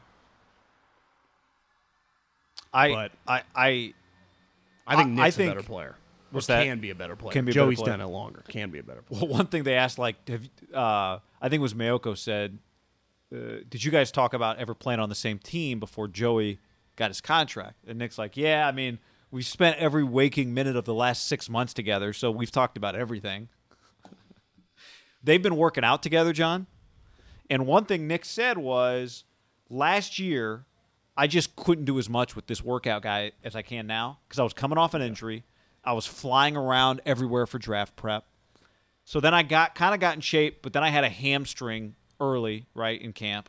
I But- I I I think I- Nick's I think- a better player. Or What's that? can be a better player. Can be a better Joey's player. done it longer. Can be a better player. well, one thing they asked, like, have, you- uh, I think it was Mayoko said, uh, "Did you guys talk about ever playing on the same team before Joey got his contract?" And Nick's like, "Yeah, I mean, we spent every waking minute of the last six months together, so we've talked about everything." They've been working out together, John. And one thing Nick said was, last year, I just couldn't do as much with this workout guy as I can now because I was coming off an injury. I was flying around everywhere for draft prep. So then I got kind of got in shape, but then I had a hamstring early, right, in camp.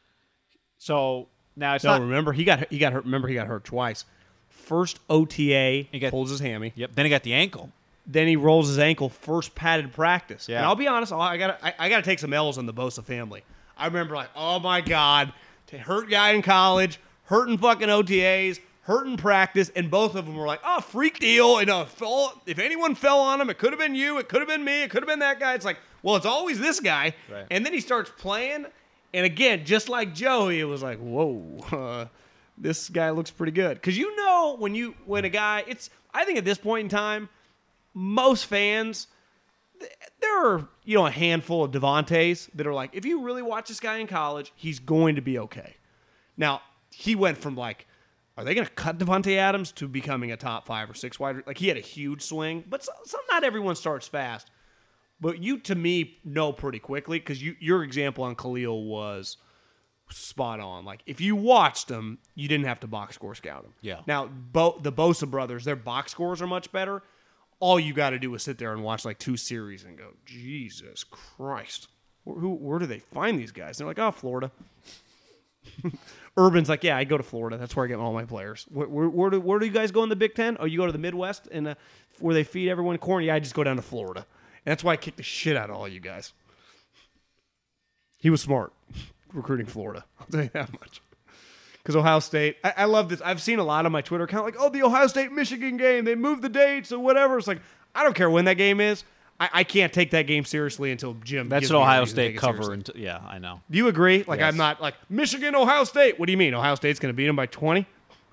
So now it's No, not. remember he got he got hurt. Remember he got hurt twice. First O T A, He got- pulls his hammy. Yep. Then he got the ankle. Then he rolls his ankle. First padded practice. Yeah. And I'll be honest, I got I, I got to take some L's on the Bosa family. I remember like, oh my god, to hurt guy in college, hurting fucking O T As, hurting practice, and both of them were like, oh, freak deal. And uh, fell, if anyone fell on him, it could have been you, it could have been me, it could have been that guy. It's like, well, it's always this guy. Right. And then he starts playing, and again, just like Joey, it was like, whoa, uh, this guy looks pretty good. Because you know when you when a guy, it's I think at this point in time, most fans, th- there are you know a handful of Devontaes that are like, if you really watch this guy in college, he's going to be okay. Now he went from like, are they going to cut Devontae Adams to becoming a top five or six wide? Like he had a huge swing, but so, so not everyone starts fast. But you, to me, know pretty quickly because you your example on Khalil was spot on. Like if you watched him, you didn't have to box score scout him. Yeah. Now, Bo, the Bosa brothers, their box scores are much better. All you got to do is sit there and watch like two series and go, Jesus Christ, where, who, where do they find these guys? They're like, oh, Florida. Urban's like, yeah, I go to Florida. That's where I get all my players. Where, where, where, do, where do you guys go in the Big Ten? Oh, you go to the Midwest and uh, where they feed everyone corn? Yeah, I just go down to Florida. And that's why I kicked the shit out of all you guys. He was smart recruiting Florida. I'll tell you that much. Because Ohio State, I, I love this. I've seen a lot on my Twitter account like, oh, the Ohio State-Michigan game. They moved the dates or whatever. It's like, I don't care when that game is. I, I can't take that game seriously until Jim That's gives an me a Ohio reason to take State it cover. seriously. And yeah, I know. Do you agree? Like, Yes. I'm not like, Michigan, Ohio State. What do you mean? Ohio State's going to beat them by twenty?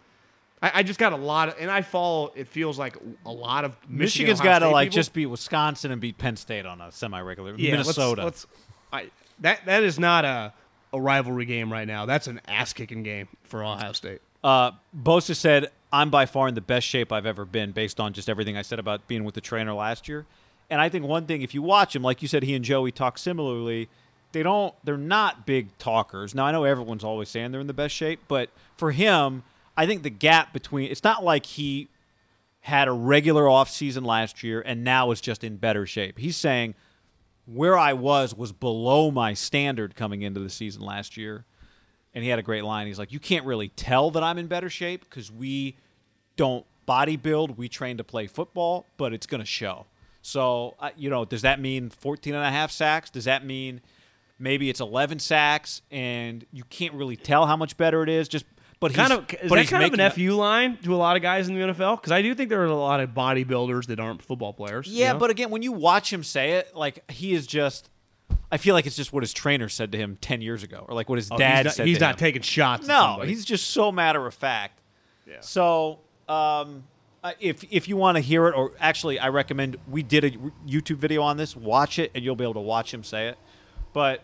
I, I just got a lot of, and I follow, it feels like a lot of Michigan, Michigan's Ohio got to State like people. just beat Wisconsin and beat Penn State on a semi-regular. Yeah, let's- Minnesota. Let's, I, that, that is not a, a rivalry game right now. That's an ass-kicking game for Ohio State. Uh, Bosa said, I'm by far in the best shape I've ever been based on just everything I said about being with the trainer last year. And I think one thing, if you watch him, like you said, he and Joey talk similarly. They don't, they're not big talkers. Now, I know everyone's always saying they're in the best shape, but for him, I think the gap between, it's not like he had a regular offseason last year and now is just in better shape. He's saying where I was was below my standard coming into the season last year. And he had a great line. He's like, you can't really tell that I'm in better shape because we don't bodybuild. We train to play football, but it's going to show. So, uh, you know, does that mean fourteen and a half sacks? Does that mean maybe it's eleven sacks and you can't really tell how much better it is? Just But Kind he's, of is but that he's kind of an making F U line to a lot of guys in the N F L? Because I do think there are a lot of bodybuilders that aren't football players. you Yeah, know? but again, when you watch him say it, like he is just. I feel like it's just what his trainer said to him ten years ago, or like what his Oh, dad he's not, said. he's to not him. taking shots. at No, somebody. he's just so matter of fact. Yeah. So, um, uh, if if you want to hear it, or actually, I recommend we did a YouTube video on this. Watch it, and you'll be able to watch him say it. But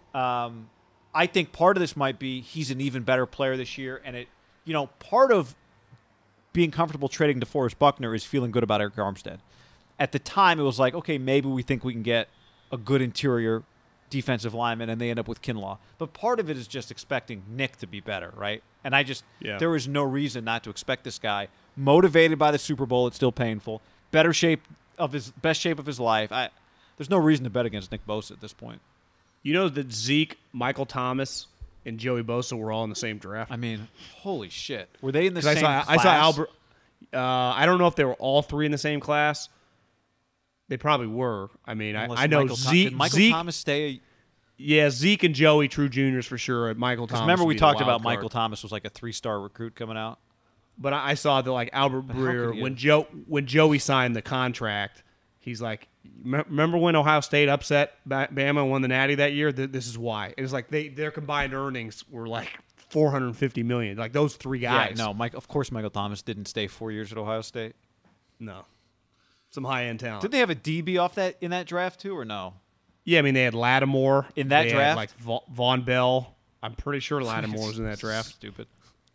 um, I think part of this might be he's an even better player this year, and it, you know, part of being comfortable trading DeForest Buckner is feeling good about Eric Armstead. At the time, it was like, okay, maybe we think we can get a good interior defensive lineman, and they end up with Kinlaw. But part of it is just expecting Nick to be better, right? And I just, Yeah. there is no reason not to expect this guy, motivated by the Super Bowl, it's still painful, better shape of his, best shape of his life. I, there's no reason to bet against Nick Bosa at this point. You know that Zeke, Michael Thomas, and Joey Bosa were all in the same draft. I mean, holy shit. Were they in the 'Cause same I saw class? I saw Albert. Uh, I don't know if they were all three in the same class. They probably were. I mean, I, Unless I know Michael Tho- Zeke. did Michael Zeke, Thomas stay? yeah, Zeke and Joey True Juniors for sure. Michael Thomas. Remember would we be the talked wild about card. Michael Thomas was like a three-star recruit coming out. But I, I saw that like Albert how Breer could you? when Joe when Joey signed the contract, he's like, "Me- remember when Ohio State upset Ba- Bama and won the Natty that year? Th- This is why. It was like they their combined earnings were like four hundred fifty million. Like those three guys. Yeah, no, Mike. Of course, Michael Thomas didn't stay four years at Ohio State. no, some high end talent. Did they have a D B off that in that draft too, or no? Yeah, I mean they had Lattimore In that They had, draft? like Va- Von Bell. I'm pretty sure Lattimore was in that draft. Stupid.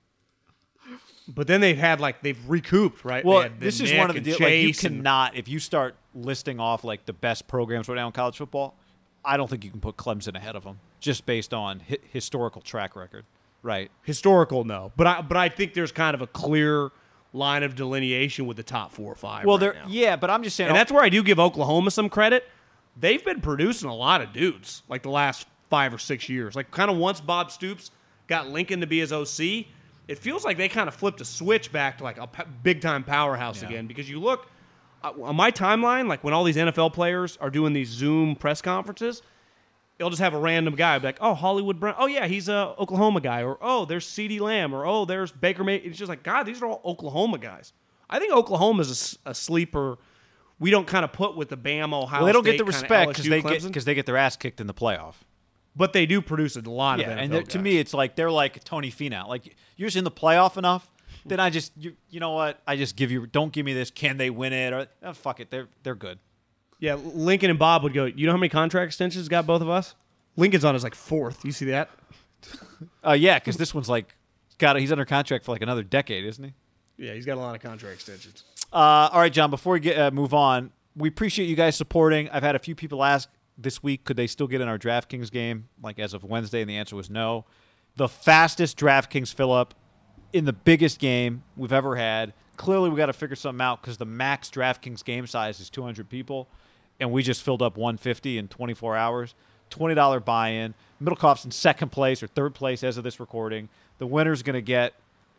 But then they've had like they've recouped, right? They Well, had the this is Nick one of the and deals. Like, you Chase and- cannot, if you start listing off like the best programs right now in college football, I don't think you can put Clemson ahead of them just based on hi- historical track record. Right. historical, no. But I but I think there's kind of a clear line of delineation with the top four or five. Well, right they're now. yeah, but I'm just saying. And that's where I do give Oklahoma some credit. They've been producing a lot of dudes like the last five or six years. Like kind of once Bob Stoops got Lincoln to be his O C, it feels like they kind of flipped a switch back to like a p- big time powerhouse Yeah. again. Because you look uh, on my timeline, like when all these N F L players are doing these Zoom press conferences, it'll just have a random guy be like, oh, Hollywood Brown. Oh, yeah, he's a Oklahoma guy. Or, oh, there's CeeDee Lamb. Or, oh, there's Baker Mayfield. It's just like, God, these are all Oklahoma guys. I think Oklahoma's a, s- a sleeper we don't kind of put with the Bama, Ohio well, they don't State, get the kinda respect L S because U, they get Clemson. because they get their ass kicked in the playoff. But they do produce a lot Yeah, of N F L and they're- to guys. me, it's like they're like Tony Finau. Like you're just in the playoff enough, then I just you, you know what? I just give you. Don't give me this. Can they win it? Or oh, fuck it. They're they're good. Yeah, Lincoln and Bob would go, you know how many contract extensions got both of us? Lincoln's on his like fourth. You see that? Uh, yeah, because this one's like got he's under contract for like another decade, isn't he? Yeah, he's got a lot of contract extensions. Uh, all right, John. Before we get uh, move on, we appreciate you guys supporting. I've had a few people ask this week, could they still get in our DraftKings game, like as of Wednesday, and the answer was no. The fastest DraftKings fill up in the biggest game we've ever had. Clearly, we got to figure something out because the max DraftKings game size is two hundred people, and we just filled up one hundred fifty in twenty-four hours. twenty dollars buy-in. Middlecoff's in second place or third place as of this recording. The winner's going to get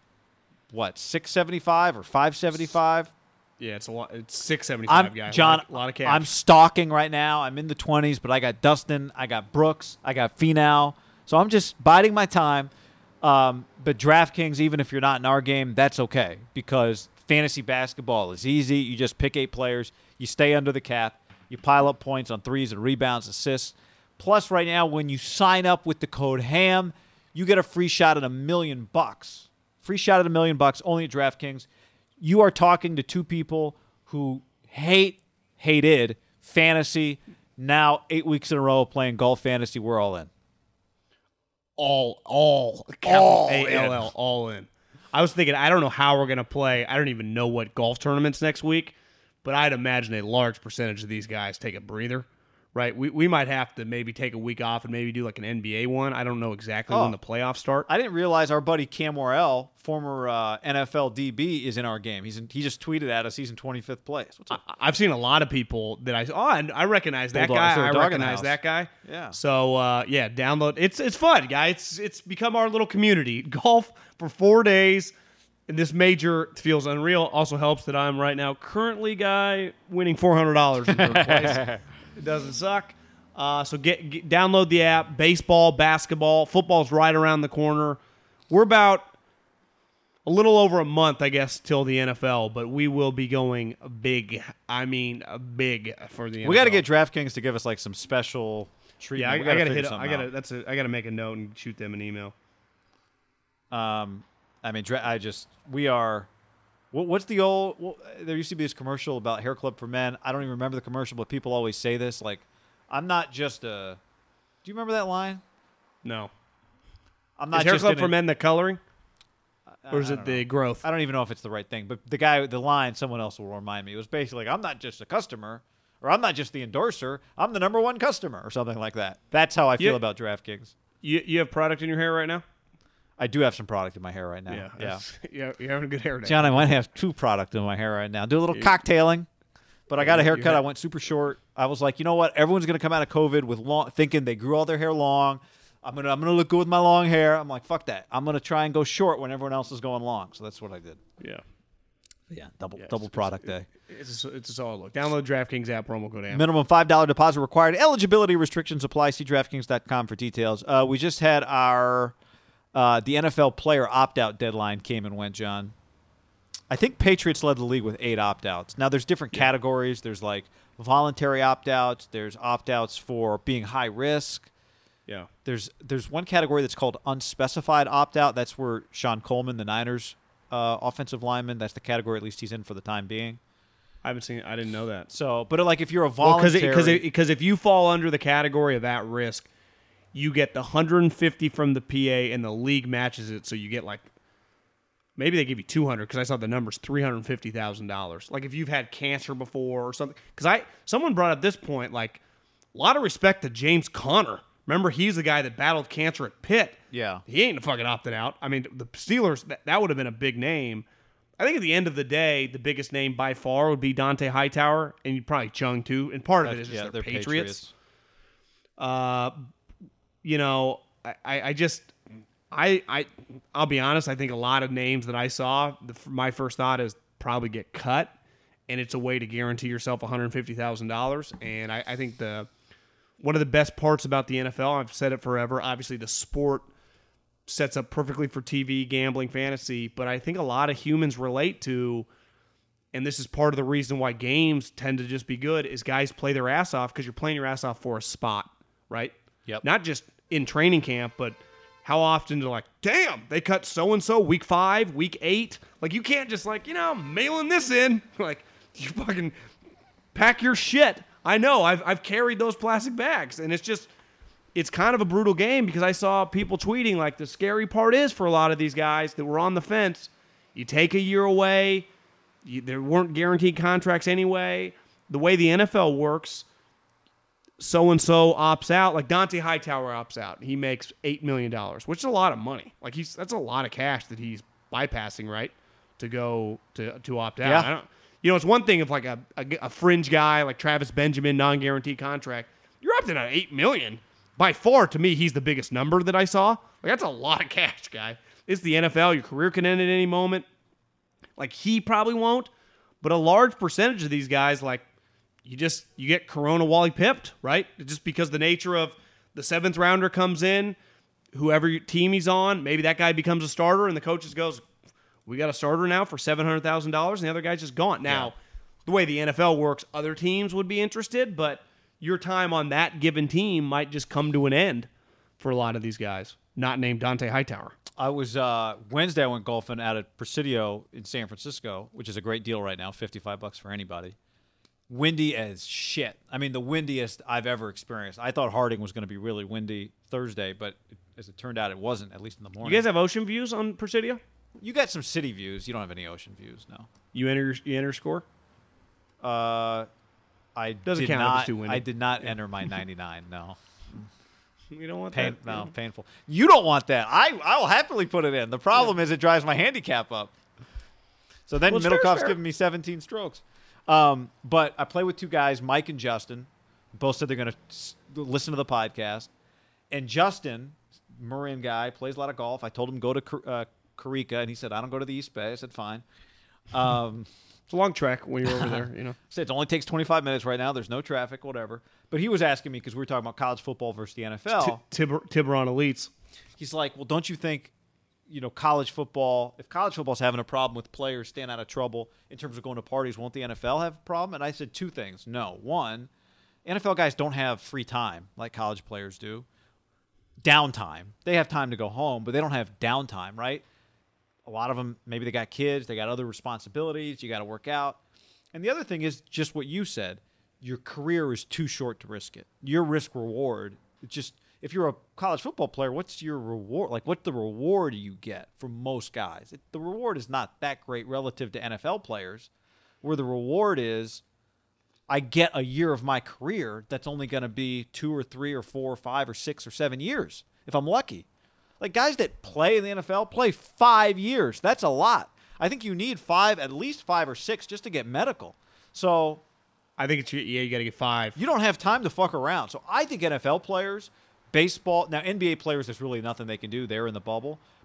what, six seventy-five or five seventy-five? Yeah, it's a lot. It's six seventy five, I'm guys. John. a lot, of, lot of cash. I'm stalking right now. I'm in the twenties, but I got Dustin, I got Brooks, I got Finau. So I'm just biding my time. Um, but DraftKings, even if you're not in our game, that's okay because fantasy basketball is easy. You just pick eight players, you stay under the cap, you pile up points on threes and rebounds, assists. Plus, right now, when you sign up with the code HAM, you get a free shot at a million bucks. Free shot at a million bucks only at DraftKings. You are talking to two people who hate, hated fantasy. Now, eight weeks in a row playing golf fantasy, we're all in. all, all, All A L L, all in. I was thinking, I don't know how we're going to play. I don't even know what golf tournaments next week, but I'd imagine a large percentage of these guys take a breather, right? We we might have to maybe take a week off and maybe do like an N B A one. I don't know exactly Oh. when the playoffs start. I didn't realize our buddy Cam Worrell, former uh, N F L D B, is in our game. He's in, he just tweeted at us. He's in twenty-fifth place. What's up? I- I've seen a lot of people that I oh and I recognize that Bulldog- guy. is there a I dog in the recognize house? that guy. Yeah. So uh, yeah, download. It's it's fun, guys. It's it's become our little community. Golf for four days. And this major feels unreal. Also helps that I'm right now currently guy winning four hundred dollars in third place. It doesn't suck. Uh, so get, get download the app. Baseball, basketball, football's right around the corner. We're about a little over a month, I guess, till the N F L, but we will be going big. I mean, big for the N F L. We got to get DraftKings to give us like some special treatment. Yeah, I, We I gotta gotta figure hit. I something gotta. out. That's a. I gotta make a note and shoot them an email. Um, I mean, dra- I just we are. What, what's the old? What, there used to be this commercial about Hair Club for Men. I don't even remember the commercial, but people always say this. Like, I'm not just a. Do you remember that line? No. I'm Is not Hair just Club in for a- Men the coloring, I- or is I it don't the know. growth? I don't even know if it's the right thing, but the guy, the line, someone else will remind me. It was basically like, I'm not just a customer, or I'm not just the endorser. I'm the number one customer, or something like that. That's how I feel Yeah. about DraftKings. You you have product in your hair right now? I do have some product in my hair right now. Yeah. that's- yeah. You're having a good hair day. John, I might have two product in my hair right now. Do a little cocktailing, but I got a you haircut. have- I went super short. I was like, you know what? Everyone's gonna come out of COVID with long, thinking they grew all their hair long. I'm gonna, I'm gonna look good with my long hair. I'm like, fuck that. I'm gonna try and go short when everyone else is going long. So that's what I did. Yeah. Yeah, double Yeah, double it's- product it's, day. It's a, it's a solid look. Download the DraftKings app. Promo code A M. Minimum five dollars deposit required. Eligibility restrictions apply. See DraftKings dot com for details. Uh, we just had our uh, the N F L player opt-out deadline came and went, John. I think Patriots led the league with eight opt-outs. Now, there's different Yeah. categories. There's like voluntary opt-outs. There's opt-outs for being high risk. Yeah. There's there's one category that's called unspecified opt-out. That's where Sean Coleman, the Niners uh, offensive lineman, that's the category at least he's in for the time being. I haven't seen. I didn't know that. So, but like if you're a Well, voluntary, because because if you fall under the category of at risk, you get the one hundred fifty from the P A, and the league matches it, so you get like maybe they give you two hundred because I saw the numbers three hundred fifty thousand dollars. Like if you've had cancer before or something. Because I someone brought up this point, like a lot of respect to James Conner. Remember, he's the guy that battled cancer at Pitt. Yeah. He ain't fucking opted out. I mean, the Steelers, that, that would have been a big name. I think at the end of the day, the biggest name by far would be Dante Hightower, and you'd probably Chung too. And part of it is just yeah, they're, they're Patriots. Patriots. Uh, you know, I, I just, I, I, I'll be honest. I think a lot of names that I saw, the, my first thought is probably get cut, and it's a way to guarantee yourself one hundred fifty thousand dollars. And I, I think the one of the best parts about the N F L, I've said it forever. Obviously, the sport sets up perfectly for T V, gambling, fantasy, but I think a lot of humans relate to, and this is part of the reason why games tend to just be good, is guys play their ass off because you're playing your ass off for a spot, right? Yep. Not just in training camp, but how often they're like, damn, they cut so-and-so week five, week eight. Like, you can't just like, you know, mailing this in. Like, you fucking pack your shit. I know, I've, I've carried those plastic bags, and it's just, it's kind of a brutal game because I saw people tweeting like the scary part is for a lot of these guys that were on the fence, you take a year away, you, there weren't guaranteed contracts anyway. The way the N F L works, so-and-so opts out, like Dante Hightower opts out. He makes eight million dollars, which is a lot of money. Like he's that's a lot of cash that he's bypassing, right, to go to to opt out. Yeah. I don't, you know, it's one thing if like a, a, a fringe guy like Travis Benjamin, non-guaranteed contract, you're opting out eight million dollars. By far, to me, he's the biggest number that I saw. Like, that's a lot of cash, guy. It's the N F L. Your career can end at any moment. Like, he probably won't. But a large percentage of these guys, like, you just, you get Corona Wally pipped, right? Just because the nature of the seventh rounder comes in, whoever team he's on, maybe that guy becomes a starter, and the coach just goes, we got a starter now for seven hundred thousand dollars, and the other guy's just gone. Now, yeah. The way the N F L works, other teams would be interested, but your time on that given team might just come to an end for a lot of these guys, not named Dante Hightower. I was uh, Wednesday. I went golfing out at Presidio in San Francisco, which is a great deal right now, fifty-five bucks for anybody. Windy as shit. I mean, the windiest I've ever experienced. I thought Harding was going to be really windy Thursday, but as it turned out, it wasn't. At least in the morning. You guys have ocean views on Presidio? You got some city views. You don't have any ocean views, no. You enter you enter score? Uh. I Doesn't did count if not. it's too windy. I did not enter my ninety-nine. No, You don't want Pain, that? no, painful. You don't want that. I I will happily put it in. The problem yeah. is it drives my handicap up. So then well, Middlecoff's giving me seventeen strokes. Um, but I play with two guys, Mike and Justin. Both said they're going to listen to the podcast. And Justin, Marin guy, plays a lot of golf. I told him go to uh, Carica, and he said I don't go to the East Bay. I said fine. Um, It's a long trek when you're over there, you know. So it only takes twenty-five minutes right now. There's no traffic, whatever. But he was asking me because we were talking about college football versus the N F L. T- Tib- Tiburon Elites. He's like, well, don't you think, you know, college football, if college football's having a problem with players staying out of trouble in terms of going to parties, won't the N F L have a problem? And I said two things. No. One, N F L guys don't have free time like college players do. Downtime. They have time to go home, but they don't have downtime, right? A lot of them, maybe they got kids, they got other responsibilities, you got to work out. And the other thing is just what you said. Your career is too short to risk it. Your risk reward, it's just, if you're a college football player, what's your reward? Like, what's the reward you get from most guys? It, the reward is not that great relative to N F L players, where the reward is, I get a year of my career that's only going to be two or three or four or five or six or seven years, if I'm lucky. Like, guys that play in the N F L play five years. That's a lot. I think you need five, at least five or six, just to get medical. So I think it's, yeah, you got to get five. You don't have time to fuck around. So I think N F L players, baseball, now N B A players, there's really nothing they can do. They're in the bubble.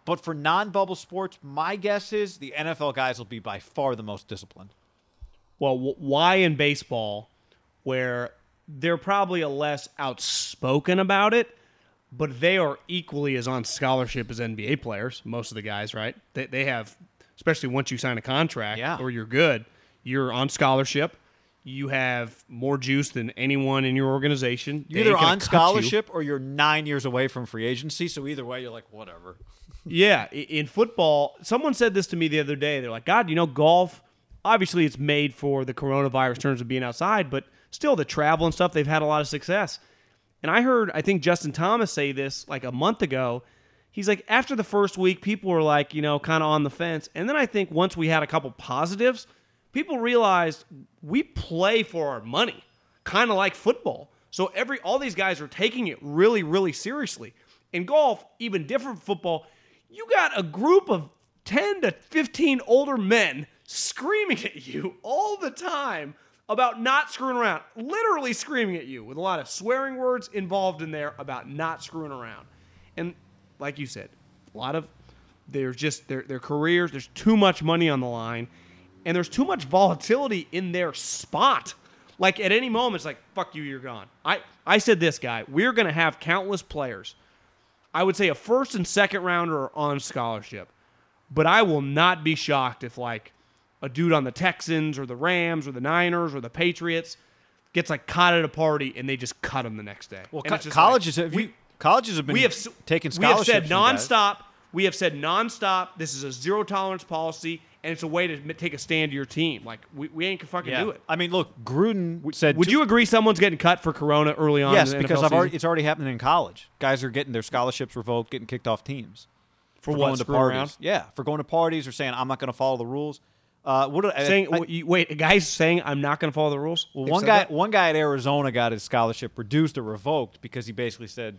But for non-bubble sports, my guess is the N F L guys will be by far the most disciplined. Well, w- why in baseball, where they're probably a less outspoken about it, but they are equally as on scholarship as N B A players, most of the guys, right? They, they have, especially once you sign a contract Yeah. or you're good, you're on scholarship. You have more juice than anyone in your organization. You're They either ain't gonna on cut scholarship or you're nine years away from free agency, so either way, you're like, whatever. you. Yeah, i- in football, someone said this to me the other day. They're like, God, you know, golf, obviously it's made for the coronavirus in terms of being outside, but still the travel and stuff, they've had a lot of success. And I heard, I think Justin Thomas say this like a month ago. He's like, after the first week, people were like, you know, kind of on the fence. And then I think once we had a couple positives, people realized we play for our money, kind of like football. So every all these guys are taking it really, really seriously. In golf, even different from football, you got a group of ten to fifteen older men screaming at you all the time about not screwing around, literally screaming at you with a lot of swearing words involved in there about not screwing around. And like you said, a lot of they're just their their careers, there's too much money on the line, and there's too much volatility in their spot. Like at any moment, it's like, fuck you, you're gone. I, I said this, guy, we're going to have countless players. I would say a first and second rounder are on scholarship, but I will not be shocked if like a dude on the Texans or the Rams or the Niners or the Patriots gets like caught at a party and they just cut him the next day. Well, And co- it's just colleges, like, have we, you, colleges have been we have s- taking we have scholarships. said from guys. nonstop. We have said nonstop. This is a zero tolerance policy, and it's a way to m- take a stand to your team. Like we, we ain't gonna fucking Yeah. do it. I mean, look, Gruden said. Would two- you agree someone's getting cut for Corona early on? Yes, in the because N F L I've already, season? it's already happening in college. Guys are getting their scholarships revoked, getting kicked off teams for, for what, going to screwing parties. around? Yeah, for going to parties or saying I'm not going to follow the rules. Uh, what do- I- Saying I- what, you, wait, a guy's saying I'm not going to follow the rules. Well, They've one said guy, that? one guy at Arizona got his scholarship reduced or revoked because he basically said,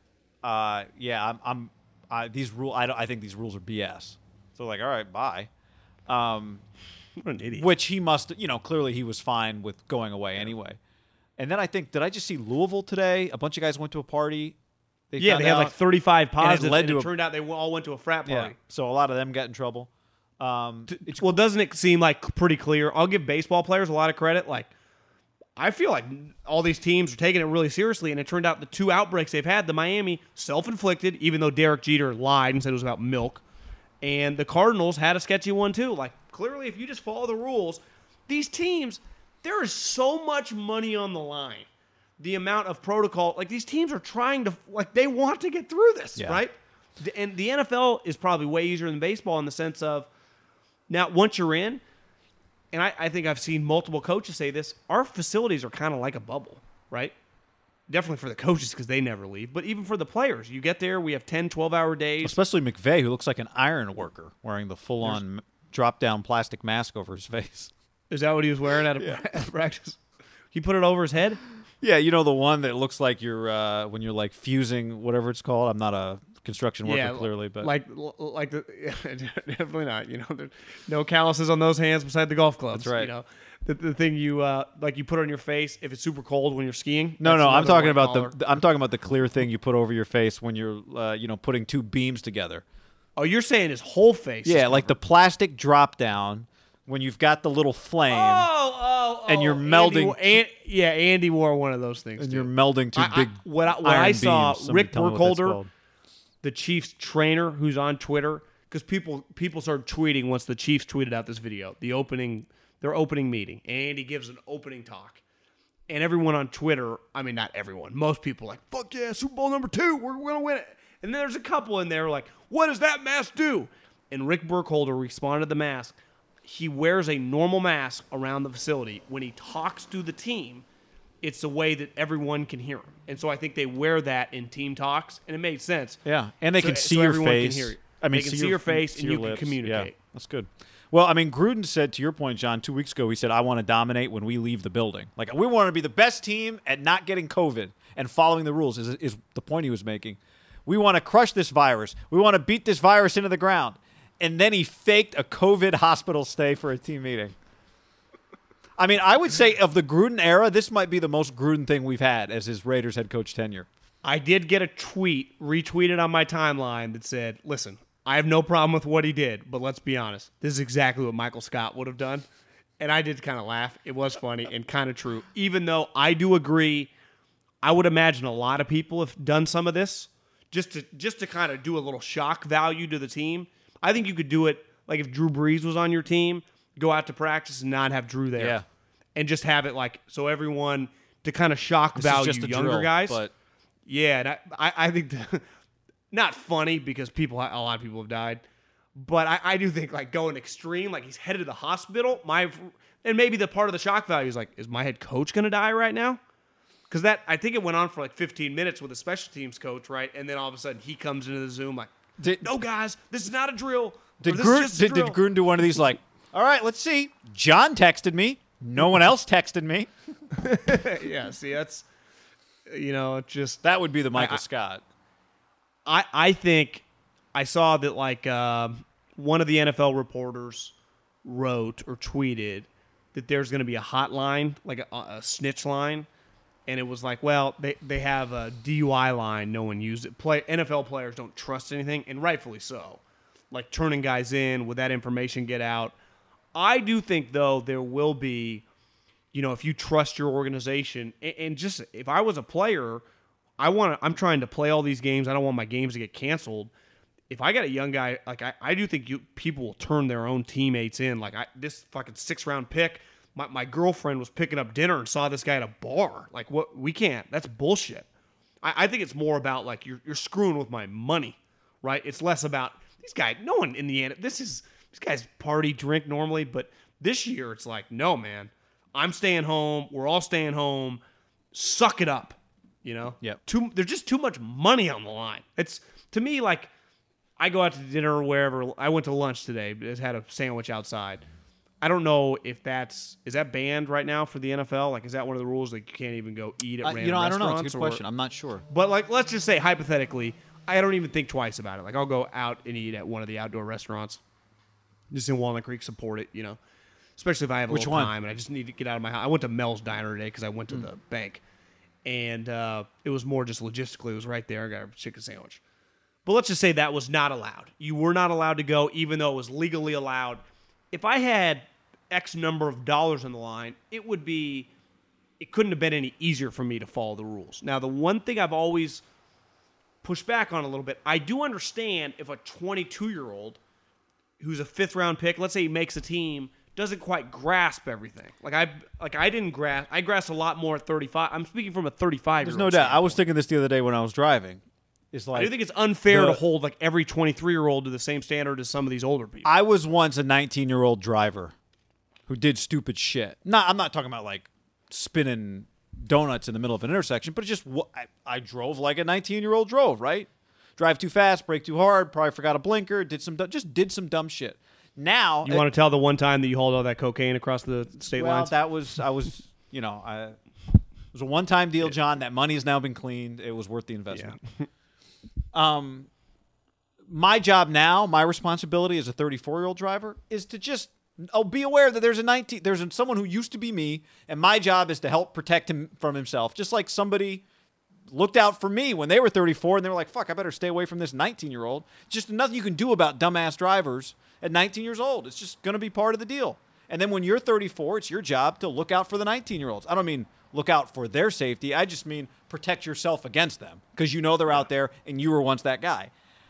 uh, "Yeah, I'm, I'm I, these rule. I, don't, I think these rules are B S." So like, all right, bye. Um, What an idiot. which he must, you know, clearly he was fine with going away anyway. And then I think, did I just see Louisville today? A bunch of guys went to a party. They yeah, found they had out- like thirty-five and it positives, led and to it a- turned out they all went to a frat Yeah, party. so a lot of them got in trouble. Um, it's Well, doesn't it seem like pretty clear? I'll give baseball players a lot of credit. Like, I feel like all these teams are taking it really seriously, and it turned out the two outbreaks they've had, the Miami, self-inflicted, even though Derek Jeter lied and said it was about milk, and the Cardinals had a sketchy one too. Like, clearly, if you just follow the rules, these teams, there is so much money on the line. The amount of protocol, like these teams are trying to, like they want to get through this, Yeah. right? The- And the N F L is probably way easier than baseball in the sense of, now once you're in, and I, I think I've seen multiple coaches say this, our facilities are kind of like a bubble, right? Definitely for the coaches because they never leave, but even for the players. You get there, we have ten, twelve-hour days. especially McVay, who looks like an iron worker wearing the full-on drop-down plastic mask over his face. Is that what he was wearing at, a, at practice? He put it over his head? Yeah, you know the one that looks like you're uh, when you're like fusing whatever it's called. I'm not a construction worker clearly, but like like the yeah, definitely not. You know, there's no calluses on those hands beside the golf clubs. That's right. You know, the, the thing you uh, like you put on your face if it's super cold when you're skiing. no, that's no, I'm another talking white about collar. the I'm talking about the clear thing you put over your face when you're uh, you know putting two beams together. Oh, you're saying his whole face? Yeah, is like the covered. plastic drop down when you've got the little flame Oh, oh, oh. and you're Andy melding- wo- An- yeah, Andy wore one of those things. and too. you're melding two I- I- big what I, what iron I saw, beams. Somebody Rick tell me what that's Burkholder, called. the Chiefs trainer, who's on Twitter, because people people started tweeting once the Chiefs tweeted out this video, the opening their opening meeting, and Andy gives an opening talk, and everyone on Twitter, I mean not everyone, most people are like, fuck yeah, Super Bowl number two, we're, we're gonna win it, and then there's a couple in there like, what does that mask do? And Rick Burkholder responded to the mask. He wears a normal mask around the facility. When he talks to the team, it's the way that everyone can hear him. And so I think they wear that in team talks, and it made sense. Yeah, and they So- can see so your everyone can face. hear you. I mean, They can see your face see and your you can lips. communicate. Yeah, that's good. Well, I mean, Gruden said, to your point, John, two weeks ago, he said, I want to dominate when we leave the building. Like, we want to be the best team at not getting COVID and following the rules is, is the point he was making. We want to crush this virus. We want to beat this virus into the ground. And then he faked a COVID hospital stay for a team meeting. I mean, I would say of the Gruden era, this might be the most Gruden thing we've had as his Raiders head coach tenure. I did get a tweet retweeted on my timeline that said, listen, I have no problem with what he did, but let's be honest. This is exactly what Michael Scott would have done. And I did kind of laugh. It was funny and kind of true. Even though I do agree, I would imagine a lot of people have done some of this just to just to kind of do a little shock value to the team. I think you could do it like if Drew Brees was on your team, go out to practice and not have Drew there. Yeah. And just have it like so everyone to kind of shock This value is just a younger drill, guys. but Yeah, and I, I, I think the, not funny because people a lot of people have died, but I, I do think like going extreme, like he's headed to the hospital. My and maybe the part of the shock value is like, is my head coach gonna die right now? Because that I think it went on for like fifteen minutes with a special teams coach, right? And then all of a sudden he comes into the Zoom like, Did- no guys, this is not a drill. Did Or, this is Gruden, just a did, did drill." Gruden do one of these like, all right, let's see. John texted me. No one else texted me. Yeah, see that's you know just That would be the Michael I- Scott. I, I think I saw that like um, one of the N F L reporters wrote or tweeted that there's going to be a hotline, like a, a snitch line, and it was like, well, they, they have a D U I line. No one used it. Play N F L players don't trust anything, and rightfully so. Like turning guys in, would that information get out? I do think though there will be, you know, if you trust your organization, and, and just if I was a player. I want to, I'm trying to play all these games. I don't want my games to get canceled. If I got a young guy, like I, I do think you people will turn their own teammates in. Like I, this fucking six round pick, my, my girlfriend was picking up dinner and saw this guy at a bar. Like what? We can't. That's bullshit. I, I think it's more about like you're you're screwing with my money, right? It's less about these guys. No one in the end. This is these guys party drink normally, but this year it's like no man. I'm staying home. We're all staying home. Suck it up. You know, Yep. Too there's just too much money on the line. It's to me like I go out to dinner or wherever. I went to lunch today. Just had a sandwich outside. I don't know if that's is that banned right now for the N F L. Like, is that one of the rules? Like, you can't even go eat at Uh, random you know, I don't know. It's a restaurants good or- question. I'm not sure. But like, let's just say hypothetically, I don't even think twice about it. Like, I'll go out and eat at one of the outdoor restaurants, just in Walnut Creek. Support it, you know. Especially if I have a Which little one? time and I just need to get out of my house. I went to Mel's Diner today because I went to Mm. the bank. And uh, it was more just logistically. It was right there. I got a chicken sandwich. But let's just say that was not allowed. You were not allowed to go, even though it was legally allowed. If I had X number of dollars on the line, it would be, it couldn't have been any easier for me to follow the rules. Now, the one thing I've always pushed back on a little bit, I do understand if a twenty-two-year-old who's a fifth-round pick, let's say he makes a team, doesn't quite grasp everything. Like I, like I didn't grasp. I grasped a lot more at thirty-five. I'm speaking from a thirty-five. There's no doubt. I was thinking this the other day when I was driving. It's like I do think it's unfair the- to hold like every twenty-three-year-old to the same standard as some of these older people. I was once a nineteen-year-old driver who did stupid shit. Not, I'm not talking about like spinning donuts in the middle of an intersection, but it just wh- I, I drove like a nineteen-year-old drove. Right, drive too fast, brake too hard, probably forgot a blinker, did some du- just did some dumb shit. Now you want to tell the one time that you hauled all that cocaine across the state well, lines? that was I was you know I it was a one-time deal, John. That money has now been cleaned. It was worth the investment. Yeah. Um, my job now, my responsibility as a thirty-four-year-old driver is to just oh, be aware that there's a nineteen, there's someone who used to be me, and my job is to help protect him from himself. Just like somebody looked out for me when they were thirty-four, and they were like, "Fuck, I better stay away from this nineteen-year-old." Just nothing you can do about dumbass drivers at nineteen years old. It's just going to be part of the deal. And then when you're thirty-four, it's your job to look out for the nineteen-year-olds. I don't mean look out for their safety. I just mean protect yourself against them because you know they're out there and you were once that guy.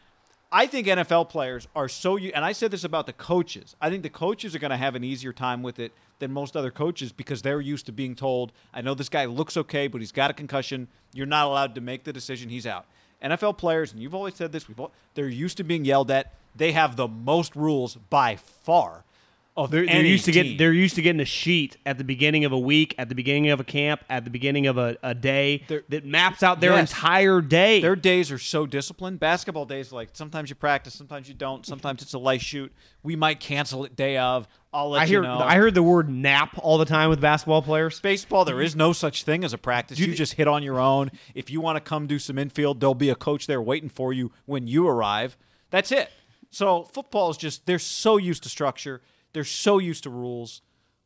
I think N F L players are so, and I said this about the coaches. I think the coaches are going to have an easier time with it than most other coaches because they're used to being told, I know this guy looks okay, but he's got a concussion. You're not allowed to make the decision. He's out. N F L players, and you've always said this, we've all, they're used to being yelled at. They have the most rules by far of They're, they're any used to team. get. They're used to getting a sheet at the beginning of a week, at the beginning of a camp, at the beginning of a, a day They're- that maps out their Yes. entire day. Their days are so disciplined. Basketball days, like sometimes you practice, sometimes you don't. Sometimes it's a light shoot. We might cancel it day of. I'll let I hear. you know. I heard the word nap all the time with basketball players. Baseball, there is no such thing as a practice. You just hit on your own. If you want to come do some infield, there'll be a coach there waiting for you when you arrive. That's it. So football is just, they're so used to structure. They're so used to rules.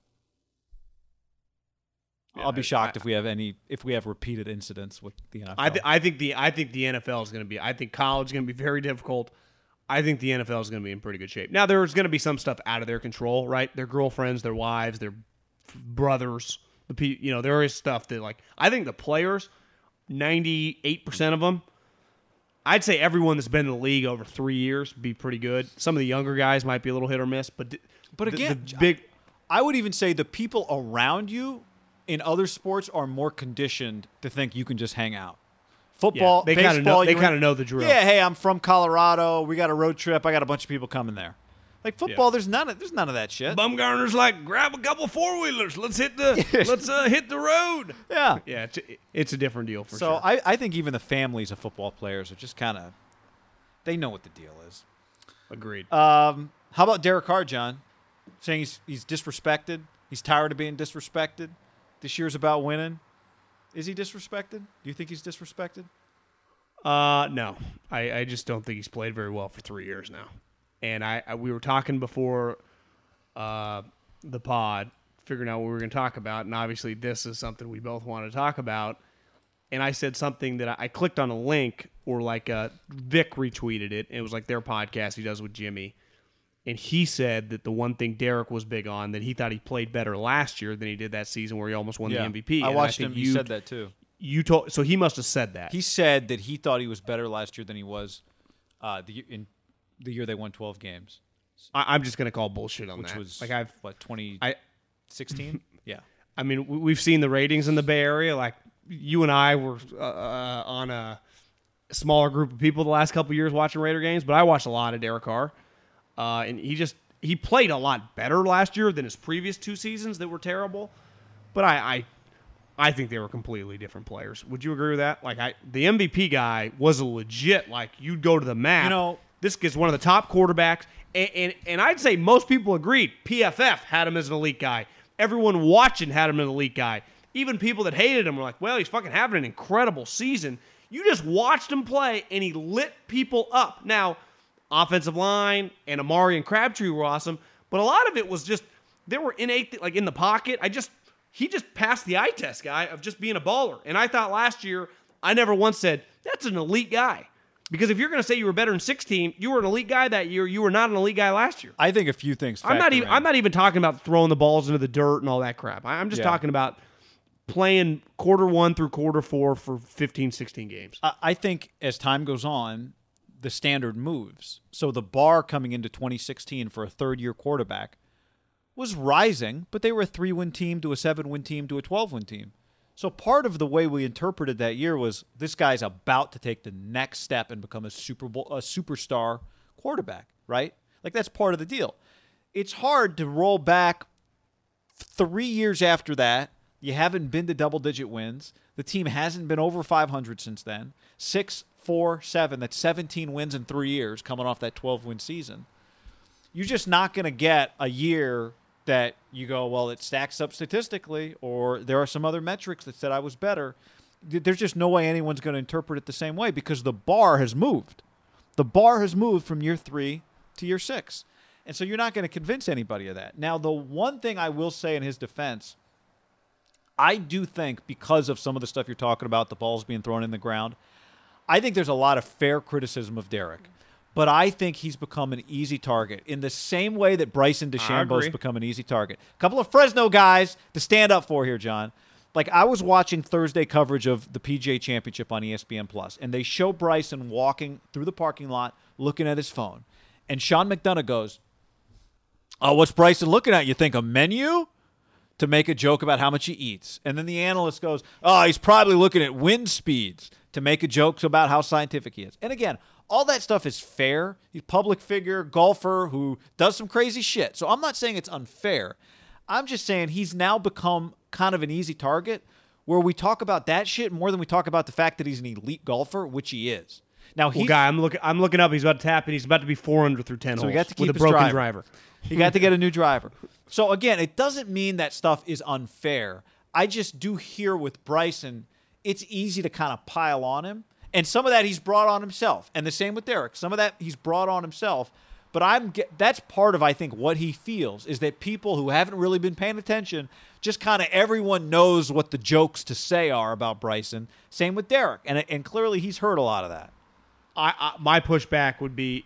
I'll be shocked I- if we have any, if we have repeated incidents with the N F L. I, th- I think the I think the N F L is going to be. I think college is going to be very difficult. I think the N F L is going to be in pretty good shape. Now, there's going to be some stuff out of their control, right? Their girlfriends, their wives, their brothers. The pe- you know, there is stuff that, like, I think the players, ninety-eight percent of them, I'd say everyone that's been in the league over three years be pretty good. Some of the younger guys might be a little hit or miss, but But the, again, the big. I would even say the people around you in other sports are more conditioned to think you can just hang out. Football, Yeah, they kinda baseball, know- they you're- kinda know the drill. Yeah, hey, I'm from Colorado. We got a road trip. I got a bunch of people coming there. Like football, Yeah. there's none of there's none of that shit. Bumgarner's like, grab a couple four wheelers. Let's hit the let's uh, hit the road. Yeah. Yeah, it's, it's a different deal for So sure. I, I think even the families of football players are just kind of they know what the deal is. Agreed. Um, how about Derek Carr, John? Saying he's he's disrespected. He's tired of being disrespected. This year's about winning. Is he disrespected? Do you think he's disrespected? Uh, no, I, I just don't think he's played very well for three years now. And I, I we were talking before uh, the pod, figuring out what we were going to talk about, and obviously this is something we both want to talk about. And I said something that I, I clicked on a link, or like uh, Vic retweeted it. And it was like their podcast he does with Jimmy. And he said that the one thing Derek was big on, that he thought he played better last year than he did that season where he almost won the M V P. I And watched think him. You, He said that too. You told so he must have said that. He said that he thought he was better last year than he was uh, the in the year they won twelve games, I, I'm just going to call bullshit on which that. was like I've what twenty I sixteen. Yeah. I mean, we- we've seen the ratings in the Bay Area. Like, you and I were uh, uh, on a smaller group of people the last couple of years watching Raider games, but I watched a lot of Derek Carr. Uh, and he just he played a lot better last year than his previous two seasons that were terrible. But I, I I think they were completely different players. Would you agree with that? Like, I the M V P guy was a legit, like, you'd go to the map. You know, this is one of the top quarterbacks. And, and, and I'd say most people agreed. P F F had him as an elite guy. Everyone watching had him as an elite guy. Even people that hated him were like, well, he's fucking having an incredible season. You just watched him play, and he lit people up. Now, offensive line and Amari and Crabtree were awesome, but a lot of it was just, they were innate, like in the pocket. I just, he just passed the eye test, guy, of just being a baller. And I thought last year, I never once said, that's an elite guy. Because if you're going to say you were better in sixteen, you were an elite guy that year. You were not an elite guy last year. I think a few things. I'm not factor even. in. I'm not even talking about throwing the balls into the dirt and all that crap. I- I'm just Yeah. talking about playing quarter one through quarter four for fifteen, sixteen games. I I think as time goes on, the standard moves. So the bar coming into twenty sixteen for a third-year quarterback was rising, but they were a three-win team to a seven-win team to a twelve-win team. So part of the way we interpreted that year was this guy's about to take the next step and become a Super Bowl, a superstar quarterback, right? Like that's part of the deal. It's hard to roll back three years after that. You haven't been to double-digit wins. The team hasn't been over five hundred since then. Six, four, seven. That's seventeen wins in three years coming off that twelve-win season. You're just not going to get a year that you go, well, it stacks up statistically, or there are some other metrics that said I was better. There's just no way anyone's going to interpret it the same way because the bar has moved. The bar has moved from year three to year six. And so you're not going to convince anybody of that. Now, the one thing I will say in his defense, I do think because of some of the stuff you're talking about, the balls being thrown in the ground, I think there's a lot of fair criticism of Derek. But I think he's become an easy target in the same way that Bryson DeChambeau's become an easy target. A couple of Fresno guys to stand up for here, John. Like, I was watching Thursday coverage of the P G A Championship on E S P N Plus, and they show Bryson walking through the parking lot looking at his phone. And Sean McDonough goes, oh, what's Bryson looking at? You think a menu? To make a joke about how much he eats. And then the analyst goes, oh, he's probably looking at wind speeds to make a joke about how scientific he is. And again, all that stuff is fair. He's a public figure, golfer who does some crazy shit. So I'm not saying it's unfair. I'm just saying he's now become kind of an easy target where we talk about that shit more than we talk about the fact that he's an elite golfer, which he is. Now, he's, Well, guy, I'm looking. I'm looking up. He's about to tap, and he's about to be four under through ten So holes he got to keep with a his broken driver. driver. He got to get a new driver. So again, it doesn't mean that stuff is unfair. I just do hear with Bryson, it's easy to kind of pile on him. And some of that he's brought on himself. And the same with Derek. Some of that he's brought on himself. But I'm that's part of, I think, what he feels is that people who haven't really been paying attention, just kind of everyone knows what the jokes to say are about Bryson. Same with Derek. And, and clearly he's heard a lot of that. I, I my pushback would be if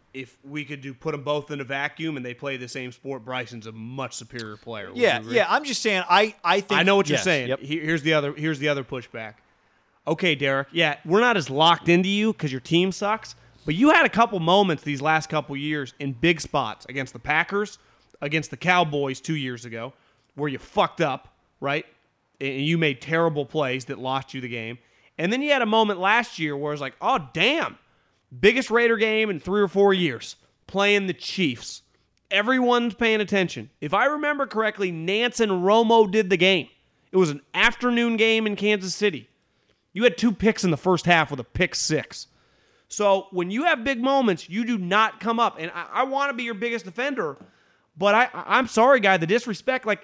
if we could do put them both in a vacuum and they play the same sport, Bryson's a much superior player. Would Yeah, you agree? yeah. I'm just saying. I, I think I know what you're yes, saying. Yep. Here- Here's the other. Here's the other pushback. Okay, Derek. Yeah, we're not as locked into you because your team sucks. But you had a couple moments these last couple years in big spots against the Packers, against the Cowboys two years ago, where you fucked up, right? And you made terrible plays that lost you the game. And then you had a moment last year where it was like, oh, damn, biggest Raider game in three or four years, playing the Chiefs. Everyone's paying attention. If I remember correctly, Nance and Romo did the game. It was an afternoon game in Kansas City. You had two picks in the first half with a pick six. So when you have big moments, you do not come up. And I, I want to be your biggest defender, but I, I'm sorry, guy, the disrespect, like,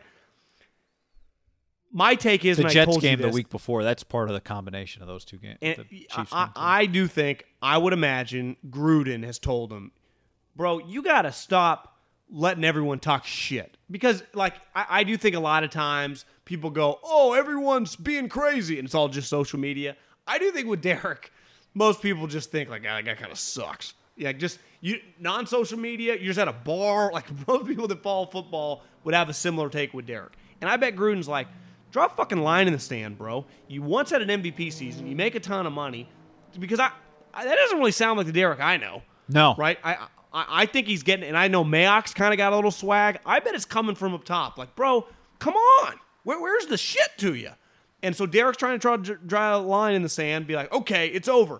my take is, The and I Jets told you game the this, week before. That's part of the combination of those two games. and the Chiefs I, game, too. I, I do think, I would imagine Gruden has told him, bro, you got to stop letting everyone talk shit. Because, like, I, I do think a lot of times people go, oh, everyone's being crazy, and it's all just social media. I do think with Derek, most people just think, like, ah, that guy kind of sucks. Yeah, just you non-social media, you're just at a bar. Like, most people that follow football would have a similar take with Derek. And I bet Gruden's like, draw a fucking line in the sand, bro. You once had an M V P season. You make a ton of money. Because I, I that doesn't really sound like the Derek I know. No. Right? I I, I think he's getting, and I know Mayock's kind of got a little swag. I bet it's coming from up top. Like, bro, come on. Where, where's the shit to you? And so Derek's trying to draw, draw a line in the sand, be like, okay, it's over.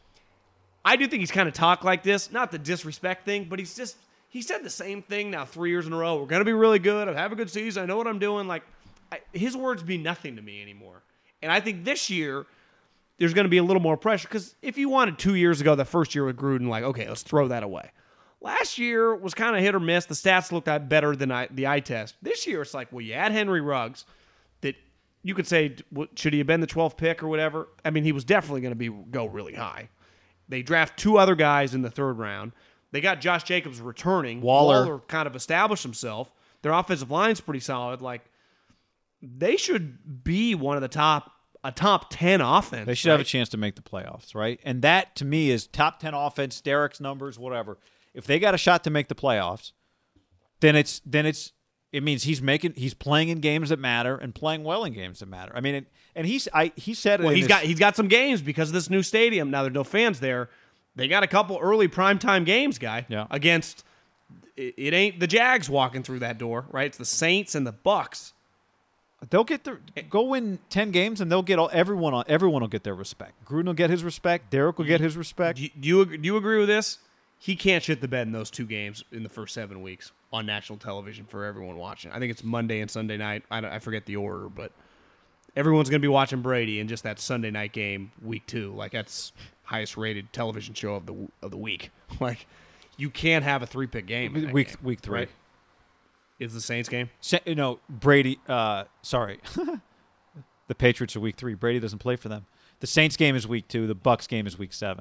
I do think he's kind of talked like this, not the disrespect thing, but he's just, he said the same thing now three years in a row. We're going to be really good. I have a good season. I know what I'm doing. Like, I, his words mean nothing to me anymore. And I think this year, there's going to be a little more pressure because if you wanted two years ago, the first year with Gruden, like, okay, let's throw that away. Last year was kind of hit or miss. The stats looked better than I, the eye test. This year, it's like, well, you had Henry Ruggs that you could say, should he have been the twelfth pick or whatever? I mean, he was definitely going to be go really high. They draft two other guys in the third round. They got Josh Jacobs returning. Waller. Waller kind of established himself. Their offensive line's pretty solid. Like, they should be one of the top, a top ten offense. They should right? have a chance to make the playoffs, right? And that, to me, is top ten offense, Derek's numbers, whatever. If they got a shot to make the playoffs, then it's then it's it means he's making he's playing in games that matter and playing well in games that matter. I mean, it, and he's I he said it Well, in he's his- got he's got some games because of this new stadium. Now there's no fans there. They got a couple early primetime games, guy. Yeah. Against it, it ain't the Jags walking through that door, right? It's the Saints and the Bucks. they'll get their go win ten games and they'll get all everyone on everyone will get their respect. Gruden will get his respect. Derek will get his respect. Do you, do you ag- do you agree with this? He can't shit the bed in those two games in the first seven weeks on national television for everyone watching. I think it's Monday and Sunday night. I, don't, I forget the order, but everyone's going to be watching Brady in just that Sunday night game, week two. Like, that's highest rated television show of the of the week. Like, you can't have a three pick game. in that Week game, week three. right? Is the Saints game? Sa- you know, Brady. Uh, sorry, the Patriots are week three. Brady doesn't play for them. The Saints game is week two. The Bucks game is week seven.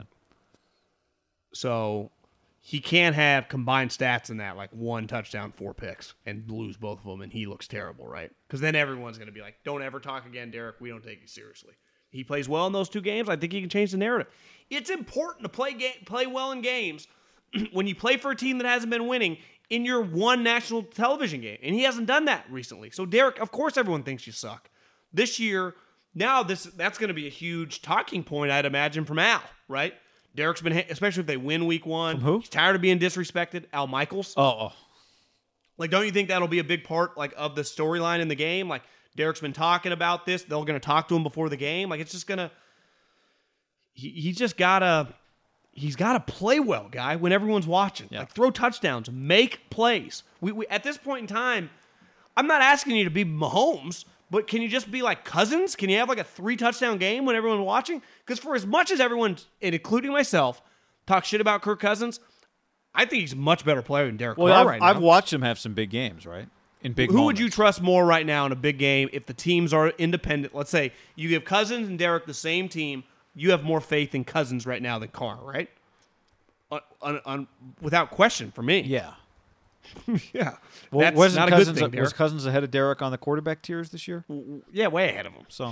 So he can't have combined stats in that, like one touchdown, four picks, and lose both of them, and he looks terrible, right? Because then everyone's going to be like, don't ever talk again, Derek. We don't take you seriously. He plays well in those two games. I think he can change the narrative. It's important to play ga- play well in games when you play for a team that hasn't been winning in your one national television game, and he hasn't done that recently. So, Derek, of course everyone thinks you suck. This year, now this that's going to be a huge talking point, I'd imagine, from Al, right? Derek's been, especially if they win week one. From who? He's tired of being disrespected. Al Michaels. Oh, oh. Like, don't you think that'll be a big part, like, of the storyline in the game? Like, Derek's been talking about this. They're going to talk to him before the game. Like, it's just going to he, – he just got to – he's got to play well, guy, when everyone's watching. Yeah. Like, throw touchdowns. Make plays. We, we At this point in time, I'm not asking you to be Mahomes, but can you just be like Cousins? Can you have, like, a three-touchdown game when everyone's watching? Because for as much as everyone, and including myself, talk shit about Kirk Cousins, I think he's a much better player than Derek Well, Carr I've, right now. I've watched him have some big games, right? In big Who would moments. you trust more right now in a big game if the teams are independent? Let's say you give Cousins and Derek the same team. You have more faith in Cousins right now than Carr, right? On, on, on, without question for me. Yeah. Yeah. Well, That's wasn't not a Cousins, good thing, was Derek. Cousins ahead of Derek on the quarterback tiers this year? Yeah, way ahead of him. So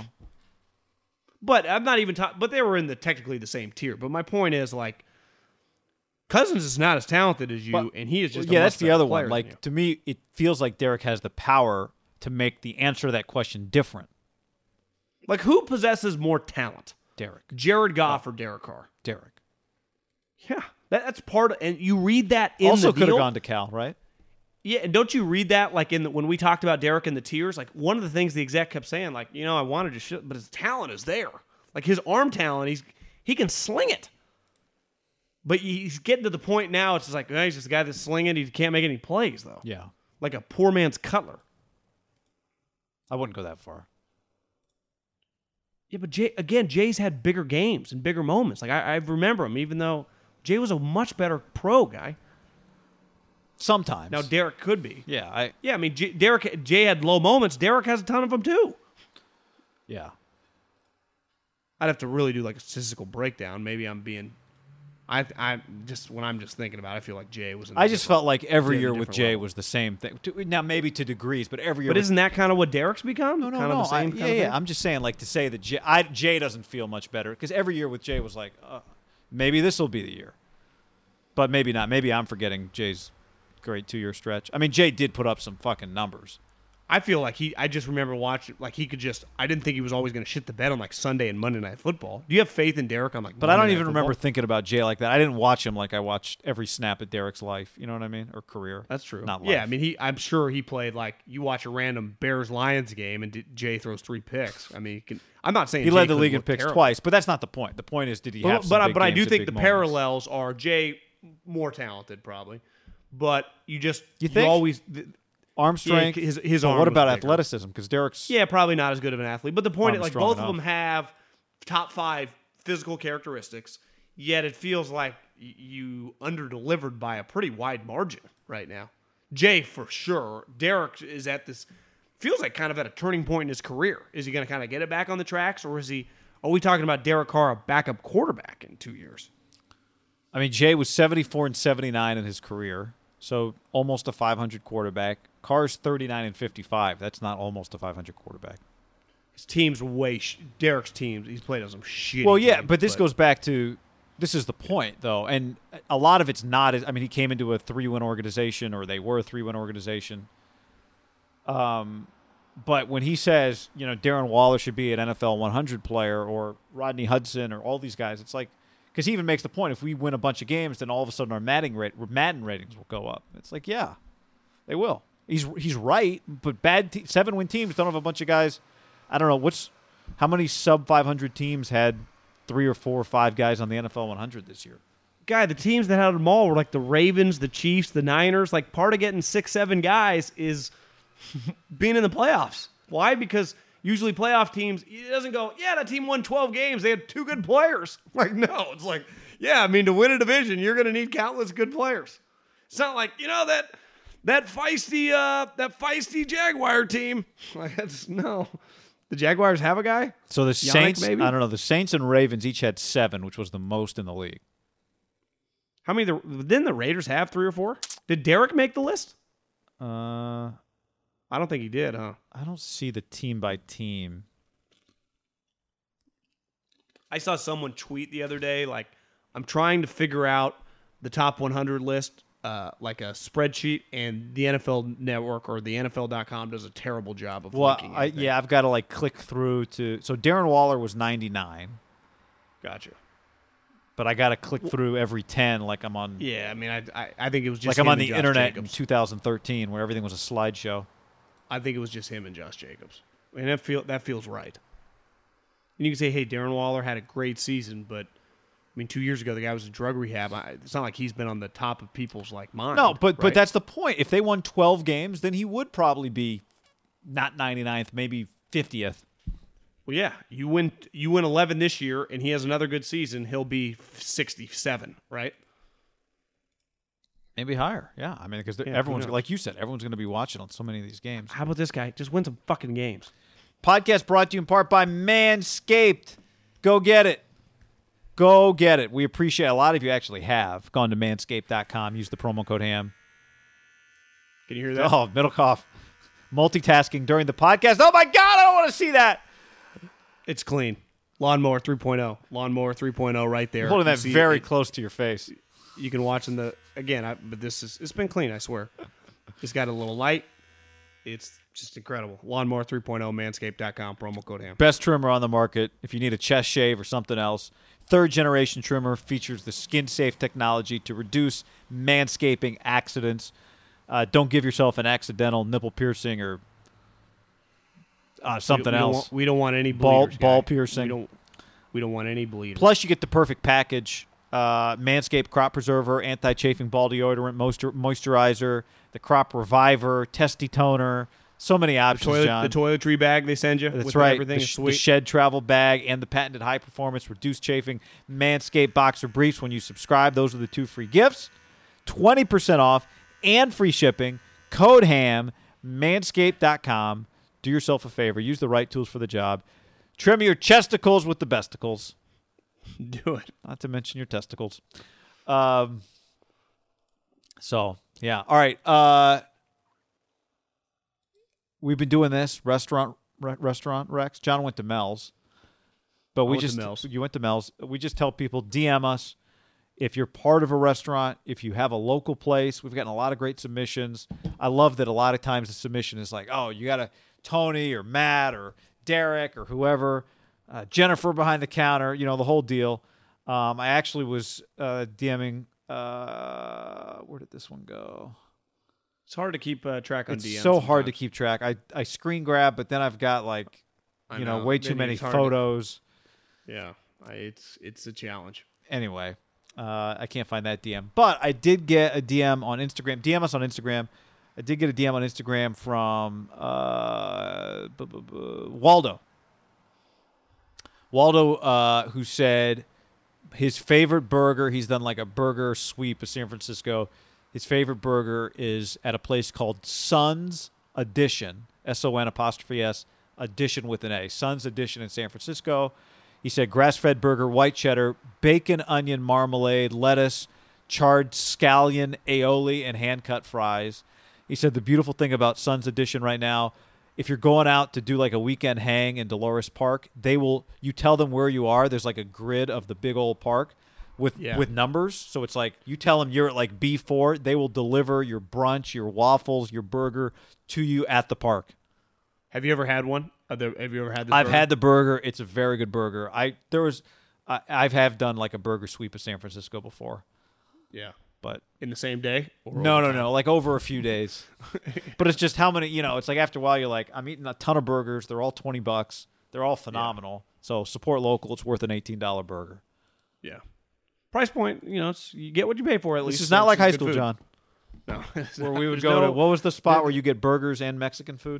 But I'm not even talking. But they were in the technically the same tier. But my point is, like, Cousins is not as talented as you, But- and he is just yeah. a That's much the better other player one. than Like you. to me, it feels like Derek has the power to make the answer to that question different. like who possesses more talent, Derek. Jared Goff or Derek Carr? Derek. Yeah, that, that's part of, and you read that in Also the could have deal. gone to Cal, right? Yeah, and don't you read that like in the, when we talked about Derek and the tiers? Like one of the things the exec kept saying, like you know, I wanted to, shit, but his talent is there. Like his arm talent, he's he can sling it. But he's getting to the point now. It's just like oh, he's just a guy that's slinging. He can't make any plays though. Yeah. Like a poor man's Cutler. I wouldn't go that far. Yeah, but Jay again, Jay's had bigger games and bigger moments. Like I, I remember him, even though Jay was a much better pro guy. Sometimes. Now Derek could be. yeah, I Yeah, I mean, J- Derek Jay had low moments. Derek has a ton of them too. yeah. I'd have to really do like a statistical breakdown. Maybe I'm being, I I just when I'm just thinking about it, I feel like Jay was. In a I just different- felt like every Jay year at a with different Jay level. was the same thing. To- Now maybe to degrees, but every year. But with- isn't that kind of what Derek's become? no, no, kind no. Of the same I- kind yeah, of yeah. thing? I'm just saying, like to say that Jay, I, Jay doesn't feel much better because every year with Jay was like, uh, maybe this will be the year, but maybe not. Maybe I'm forgetting Jay's great two year stretch. I mean, Jay did put up some fucking numbers. I feel like he. I just remember watching like he could just. I didn't think he was always going to shit the bed on like Sunday and Monday Night Football. Do you have faith in Derek on like? But I don't Monday Night even remember Football? thinking about Jay like that. I didn't watch him like I watched every snap of Derek's life. You know what I mean? Or career. That's true. Not Yeah, life. I mean, he. I'm sure he played like you watch a random Bears Lions game and D- Jay throws three picks. I mean, he can, I'm not saying he Jay led the couldn't league in look picks terrible. twice, but that's not the point. The point is, did he have But some but, I- big but I games do and think big the moments? parallels are Jay more talented probably, but you just You think? always th- Arm yeah, strength. his his But arm what was about bigger. athleticism? Because Derek's Yeah, probably not as good of an athlete. But the point is, Arm's like strong both of enough. them have top five physical characteristics, yet it feels like y- you underdelivered by a pretty wide margin right now. Jay for sure. Derek is at this feels like kind of at a turning point in his career. Is he going to kind of get it back on the tracks, or is he? Are we talking about Derek Carr, a backup quarterback in two years? I mean, Jay was seventy-four and seventy-nine in his career, so almost a five hundred quarterback. Carr's thirty-nine and fifty-five. That's not almost a five hundred quarterback. His team's way. Sh- Derek's teams. He's played on some shitty. Well, yeah, teams, but this goes back to this is the point, though, and a lot of it's not. As, I mean, he came into a three-win organization, or they were a three-win organization. Um, but when he says, you know, Darren Waller should be an N F L one hundred player, or Rodney Hudson, or all these guys, it's like because he even makes the point: if we win a bunch of games, then all of a sudden our Madden rate, Madden ratings will go up. It's like, yeah, they will. He's he's right, but bad te- seven-win teams don't have a bunch of guys. I don't know what's how many sub five hundred teams had three or four or five guys on the N F L one hundred this year. Guy, the teams that had them all were like the Ravens, the Chiefs, the Niners. Like part of getting six, seven guys is being in the playoffs. Why? Because usually playoff teams, it doesn't go, yeah, that team won twelve games. They had two good players. Like, no, it's like, yeah, I mean, to win a division, you're going to need countless good players. It's not like, you know, that that feisty uh, that feisty Jaguar team. Like, that's, no. The Jaguars have a guy? So the Yannick, Saints, maybe? I don't know, the Saints and Ravens each had seven, which was the most in the league. How many? The, didn't the Raiders have three or four? Did Derek make the list? Uh, I don't think he did, huh? I don't see the team by team. I saw someone tweet the other day, like, I'm trying to figure out the top one hundred list, uh, like a spreadsheet, and the N F L Network or the N F L dot com does a terrible job of Well, linking I, anything. yeah, I've got to like click through to. So Darren Waller was ninety-nine, Gotcha. but I got to click through every ten, like I'm on, Yeah, I mean, I I, I think it was just like I'm him on and the Josh internet Jacobs. in two thousand thirteen, where everything was a slideshow. I think it was just him and Josh Jacobs. And that, feel, that feels right. And you can say, hey, Darren Waller had a great season, but, I mean, two years ago, the guy was in drug rehab. I, it's not like he's been on the top of people's, like, mind. No, but but right? that's the point. If they won twelve games, then he would probably be not ninety-ninth, maybe fiftieth. Well, yeah, you win you win eleven this year, and he has another good season. He'll be sixty-seven, right? Maybe higher. Yeah, I mean, because who everyone's knows? like you said, everyone's going to be watching on so many of these games. How about this guy? Just win some fucking games. Podcast brought to you in part by Manscaped. Go get it. Go get it. We appreciate a lot of you actually have gone to manscaped dot com. Use the promo code HAM. Can you hear that? Oh, Middlecoff multitasking during the podcast. Oh, my God, I don't want to see that. It's clean. Lawnmower three point oh. Lawnmower three point oh right there. Holding You that see very it- close to your face. You can watch in the again. I, but this is it's been clean. I swear. It's got a little light. It's just incredible. Lawnmower three point oh, manscaped dot com, promo code ham. Best trimmer on the market. If you need a chest shave or something else, third generation trimmer features the skin safe technology to reduce manscaping accidents. Uh, don't give yourself an accidental nipple piercing or uh, something we, we else. Don't want, we don't want any ball bleeders, ball guy. piercing. We don't. We don't want any bleeders. Plus, you get the perfect package. Uh, Manscaped Crop Preserver, Anti-Chafing Ball Deodorant, moistur- Moisturizer, the Crop Reviver, Testy Toner. So many the, options, toilet, John. the toiletry bag they send you. That's with right. Everything the, is sh- sweet. the Shed Travel Bag and the patented high-performance reduced chafing Manscaped Boxer Briefs. When you subscribe, those are the two free gifts. twenty percent off and free shipping. Code HAM, manscaped dot com. Do yourself a favor. Use the right tools for the job. Trim your chesticles with the besticles. Do it. Not to mention your testicles. Um. So, yeah. All right. Uh, we've been doing this restaurant re- restaurant Rex. John went to Mel's, but we went to just Mel's. you went to Mel's. We just tell people D M us if you're part of a restaurant. If you have a local place, we've gotten a lot of great submissions. I love that a lot of times the submission is like, oh, you got a Tony or Matt or Derek or whoever. Uh, Jennifer behind the counter, you know, the whole deal. Um, I actually was uh, DMing. Uh, where did this one go? It's hard to keep uh, track on It's D Ms. so hard to sometimes. keep track. I, I screen grab, but then I've got like, I you know, know. way too Then many it's hard to- photos. Yeah, I, it's it's a challenge. Anyway, uh, I can't find that D M. But I did get a D M on Instagram. D M us on Instagram. I did get a D M on Instagram from uh, bu- bu- bu- Waldo. Waldo, uh, who said his favorite burger, he's done like a burger sweep of San Francisco. His favorite burger is at a place called Sun's Addition, S O N apostrophe S, Addition with an A. Sun's Addition in San Francisco. He said grass-fed burger, white cheddar, bacon, onion, marmalade, lettuce, charred scallion, aioli, and hand-cut fries. He said the beautiful thing about Sun's Addition right now, if you're going out to do like a weekend hang in Dolores Park, they will, you tell them where you are. There's like a grid of the big old park with Yeah. with numbers. So it's like you tell them you're at like B four, they will deliver your brunch, your waffles, your burger to you at the park. Have you ever had one? Have you ever had this I've burger? had the burger. It's a very good burger. I there was I I've have done like a burger sweep of San Francisco before, Yeah. but In the same day? Or no, over no, time? no, like over a few days. But it's just how many, you know, it's like after a while you're like, I'm eating a ton of burgers. They're all twenty bucks. They're all phenomenal. So support local. It's worth an eighteen dollar burger. Yeah. Price point, you know, it's, you get what you pay for at least. This is not It's like high good school, food. John, No. where we would There's go no- to, what was the spot where you get burgers and Mexican food?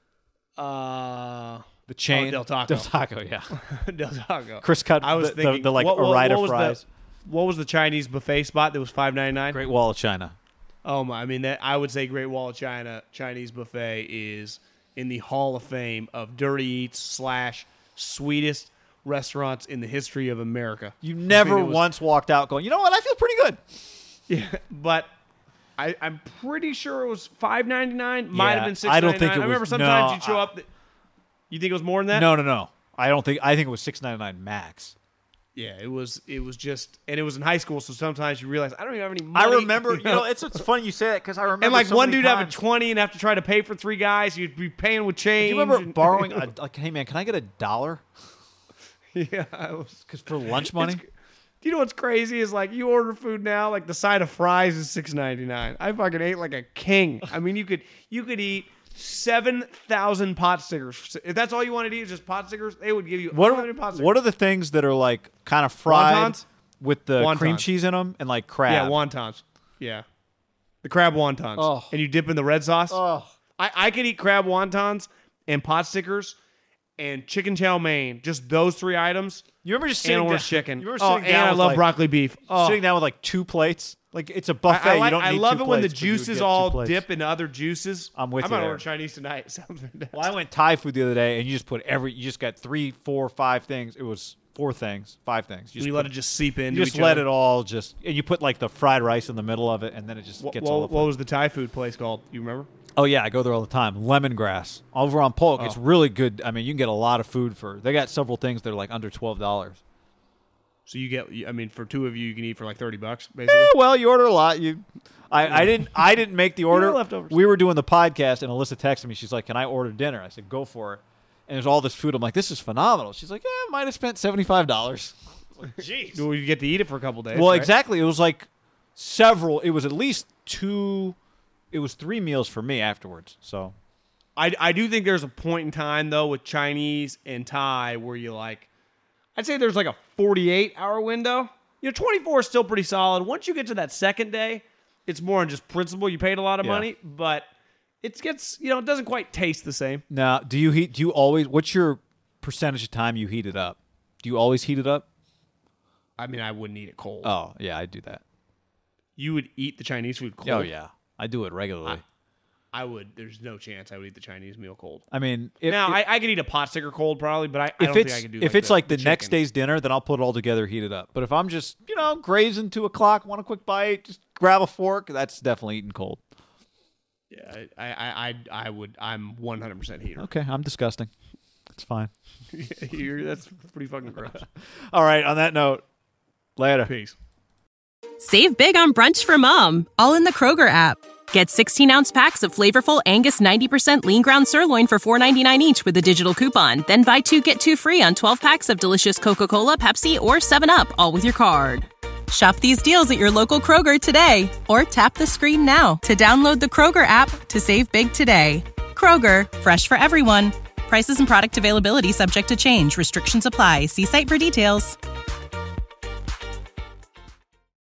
Uh, The chain. Oh, Del Taco. Del Taco, yeah. Del Taco. Chris cut I was the, the- thinking, the, like what, what, Orida what was fries. The, what was the Chinese buffet spot that was five ninety-nine? Great Wall of China. Oh my! I mean, that I would say Great Wall of China Chinese buffet is in the Hall of Fame of dirty eats slash sweetest restaurants in the history of America. You never I mean, it was- once walked out going, you know what, I feel pretty good. Yeah, but I, I'm pretty sure it was five ninety-nine. Might Yeah, have been six. I don't think it I remember was- sometimes no, you'd show I- up. That, you think it was more than that? No, no, no. I don't think, I think it was six ninety-nine max. Yeah, it was. It was just, and it was in high school, so sometimes you realize I don't even have any money. I remember, you know, it's, it's funny you say that because I remember and like so one many dude have a times- twenty and have to try to pay for three guys. You'd be paying with Do change. you remember and- borrowing, a, like, hey man, can I get a dollar? Yeah, I was. Because for lunch money? It's- Do you know what's crazy is like you order food now, like the side of fries is six ninety nine. I fucking ate like a king. I mean, you could you could eat seven thousand pot stickers. If that's all you wanted to eat is just pot stickers, they would give you What are, unlimited pot stickers. what are the things that are like kind of fried Wontons? with the cream Wontons. cheese in them and like crab? Yeah, wontons. Yeah, the crab wontons. Oh. And you dip in the red sauce. Oh. I I could eat crab wontons and pot stickers and chicken chow mein. Just those three items. You remember just And sitting orange down, chicken. You remember Oh, sitting and down I with, love like, broccoli beef. Oh. sitting down with like two plates? Like it's a I, buffet. I, like, you don't I need love two it when the plates, but you would juices get two all plates. dip into other juices. I'm with I you might there. order Chinese tonight. Sounds fantastic. Well, I went Thai food the other day, and you just put every. You just got three, four, five things. It was four things, five things. You we just, let put, it just seep into you just each let other. it all just. And you put like the fried rice in the middle of it, and then it just What, gets what, all. what over. was the Thai food place called? You remember? Oh yeah, I go there all the time. Lemongrass over on Polk. It's Oh. really good. I mean, you can get a lot of food for. They got several things that are like under twelve dollars. So you get, I mean, for two of you, you can eat for like thirty bucks, basically. Eh, well, you order a lot. You, I, I didn't. I didn't make the order. leftovers. We were doing the podcast, and Alyssa texted me. She's like, "Can I order dinner?" I said, "Go for it." And there's all this food. I'm like, "This is phenomenal." She's like, "Yeah, might have spent seventy-five dollars." Jeez. Well, you get to eat it for a couple days. Well, right? exactly. It was like several. It was at least two. It was three meals for me afterwards. So, I, I do think there's a point in time, though, with Chinese and Thai where you like, I'd say there's like a forty-eight hour window. You know, twenty-four is still pretty solid. Once you get to that second day, it's more on just principle. You paid a lot of Yeah. money, but it gets, you know, it doesn't quite taste the same. now, do you heat? Do you always? What's your percentage of time you heat it up? Do you always heat it up? I mean, I wouldn't eat it cold. Oh, yeah, I do that. You would eat the Chinese food cold? Oh, yeah, I do it regularly. I would. There's no chance I would eat the Chinese meal cold. I, mean, if, now, if, I, I could eat a pot sticker cold probably, but I, I if don't it's think I could do if like it's the, like the, the next chicken. day's dinner, then I'll put it all together, heat it up. But if I'm just you know grazing two o'clock, want a quick bite, just grab a fork. That's definitely eating cold. Yeah, I, I, I, I would. I'm one hundred percent heater. Okay, I'm disgusting. It's fine. You're, that's pretty fucking gross. All right. On that note, later. Peace. Save big on brunch for mom, all in the Kroger app. Get sixteen ounce packs of flavorful Angus ninety percent lean ground sirloin for four ninety-nine each with a digital coupon. Then buy two, get two free on twelve packs of delicious Coca-Cola, Pepsi, or seven up, all with your card. Shop these deals at your local Kroger today, or tap the screen now to download the Kroger app to save big today. Kroger, fresh for everyone. Prices and product availability subject to change. Restrictions apply. See site for details.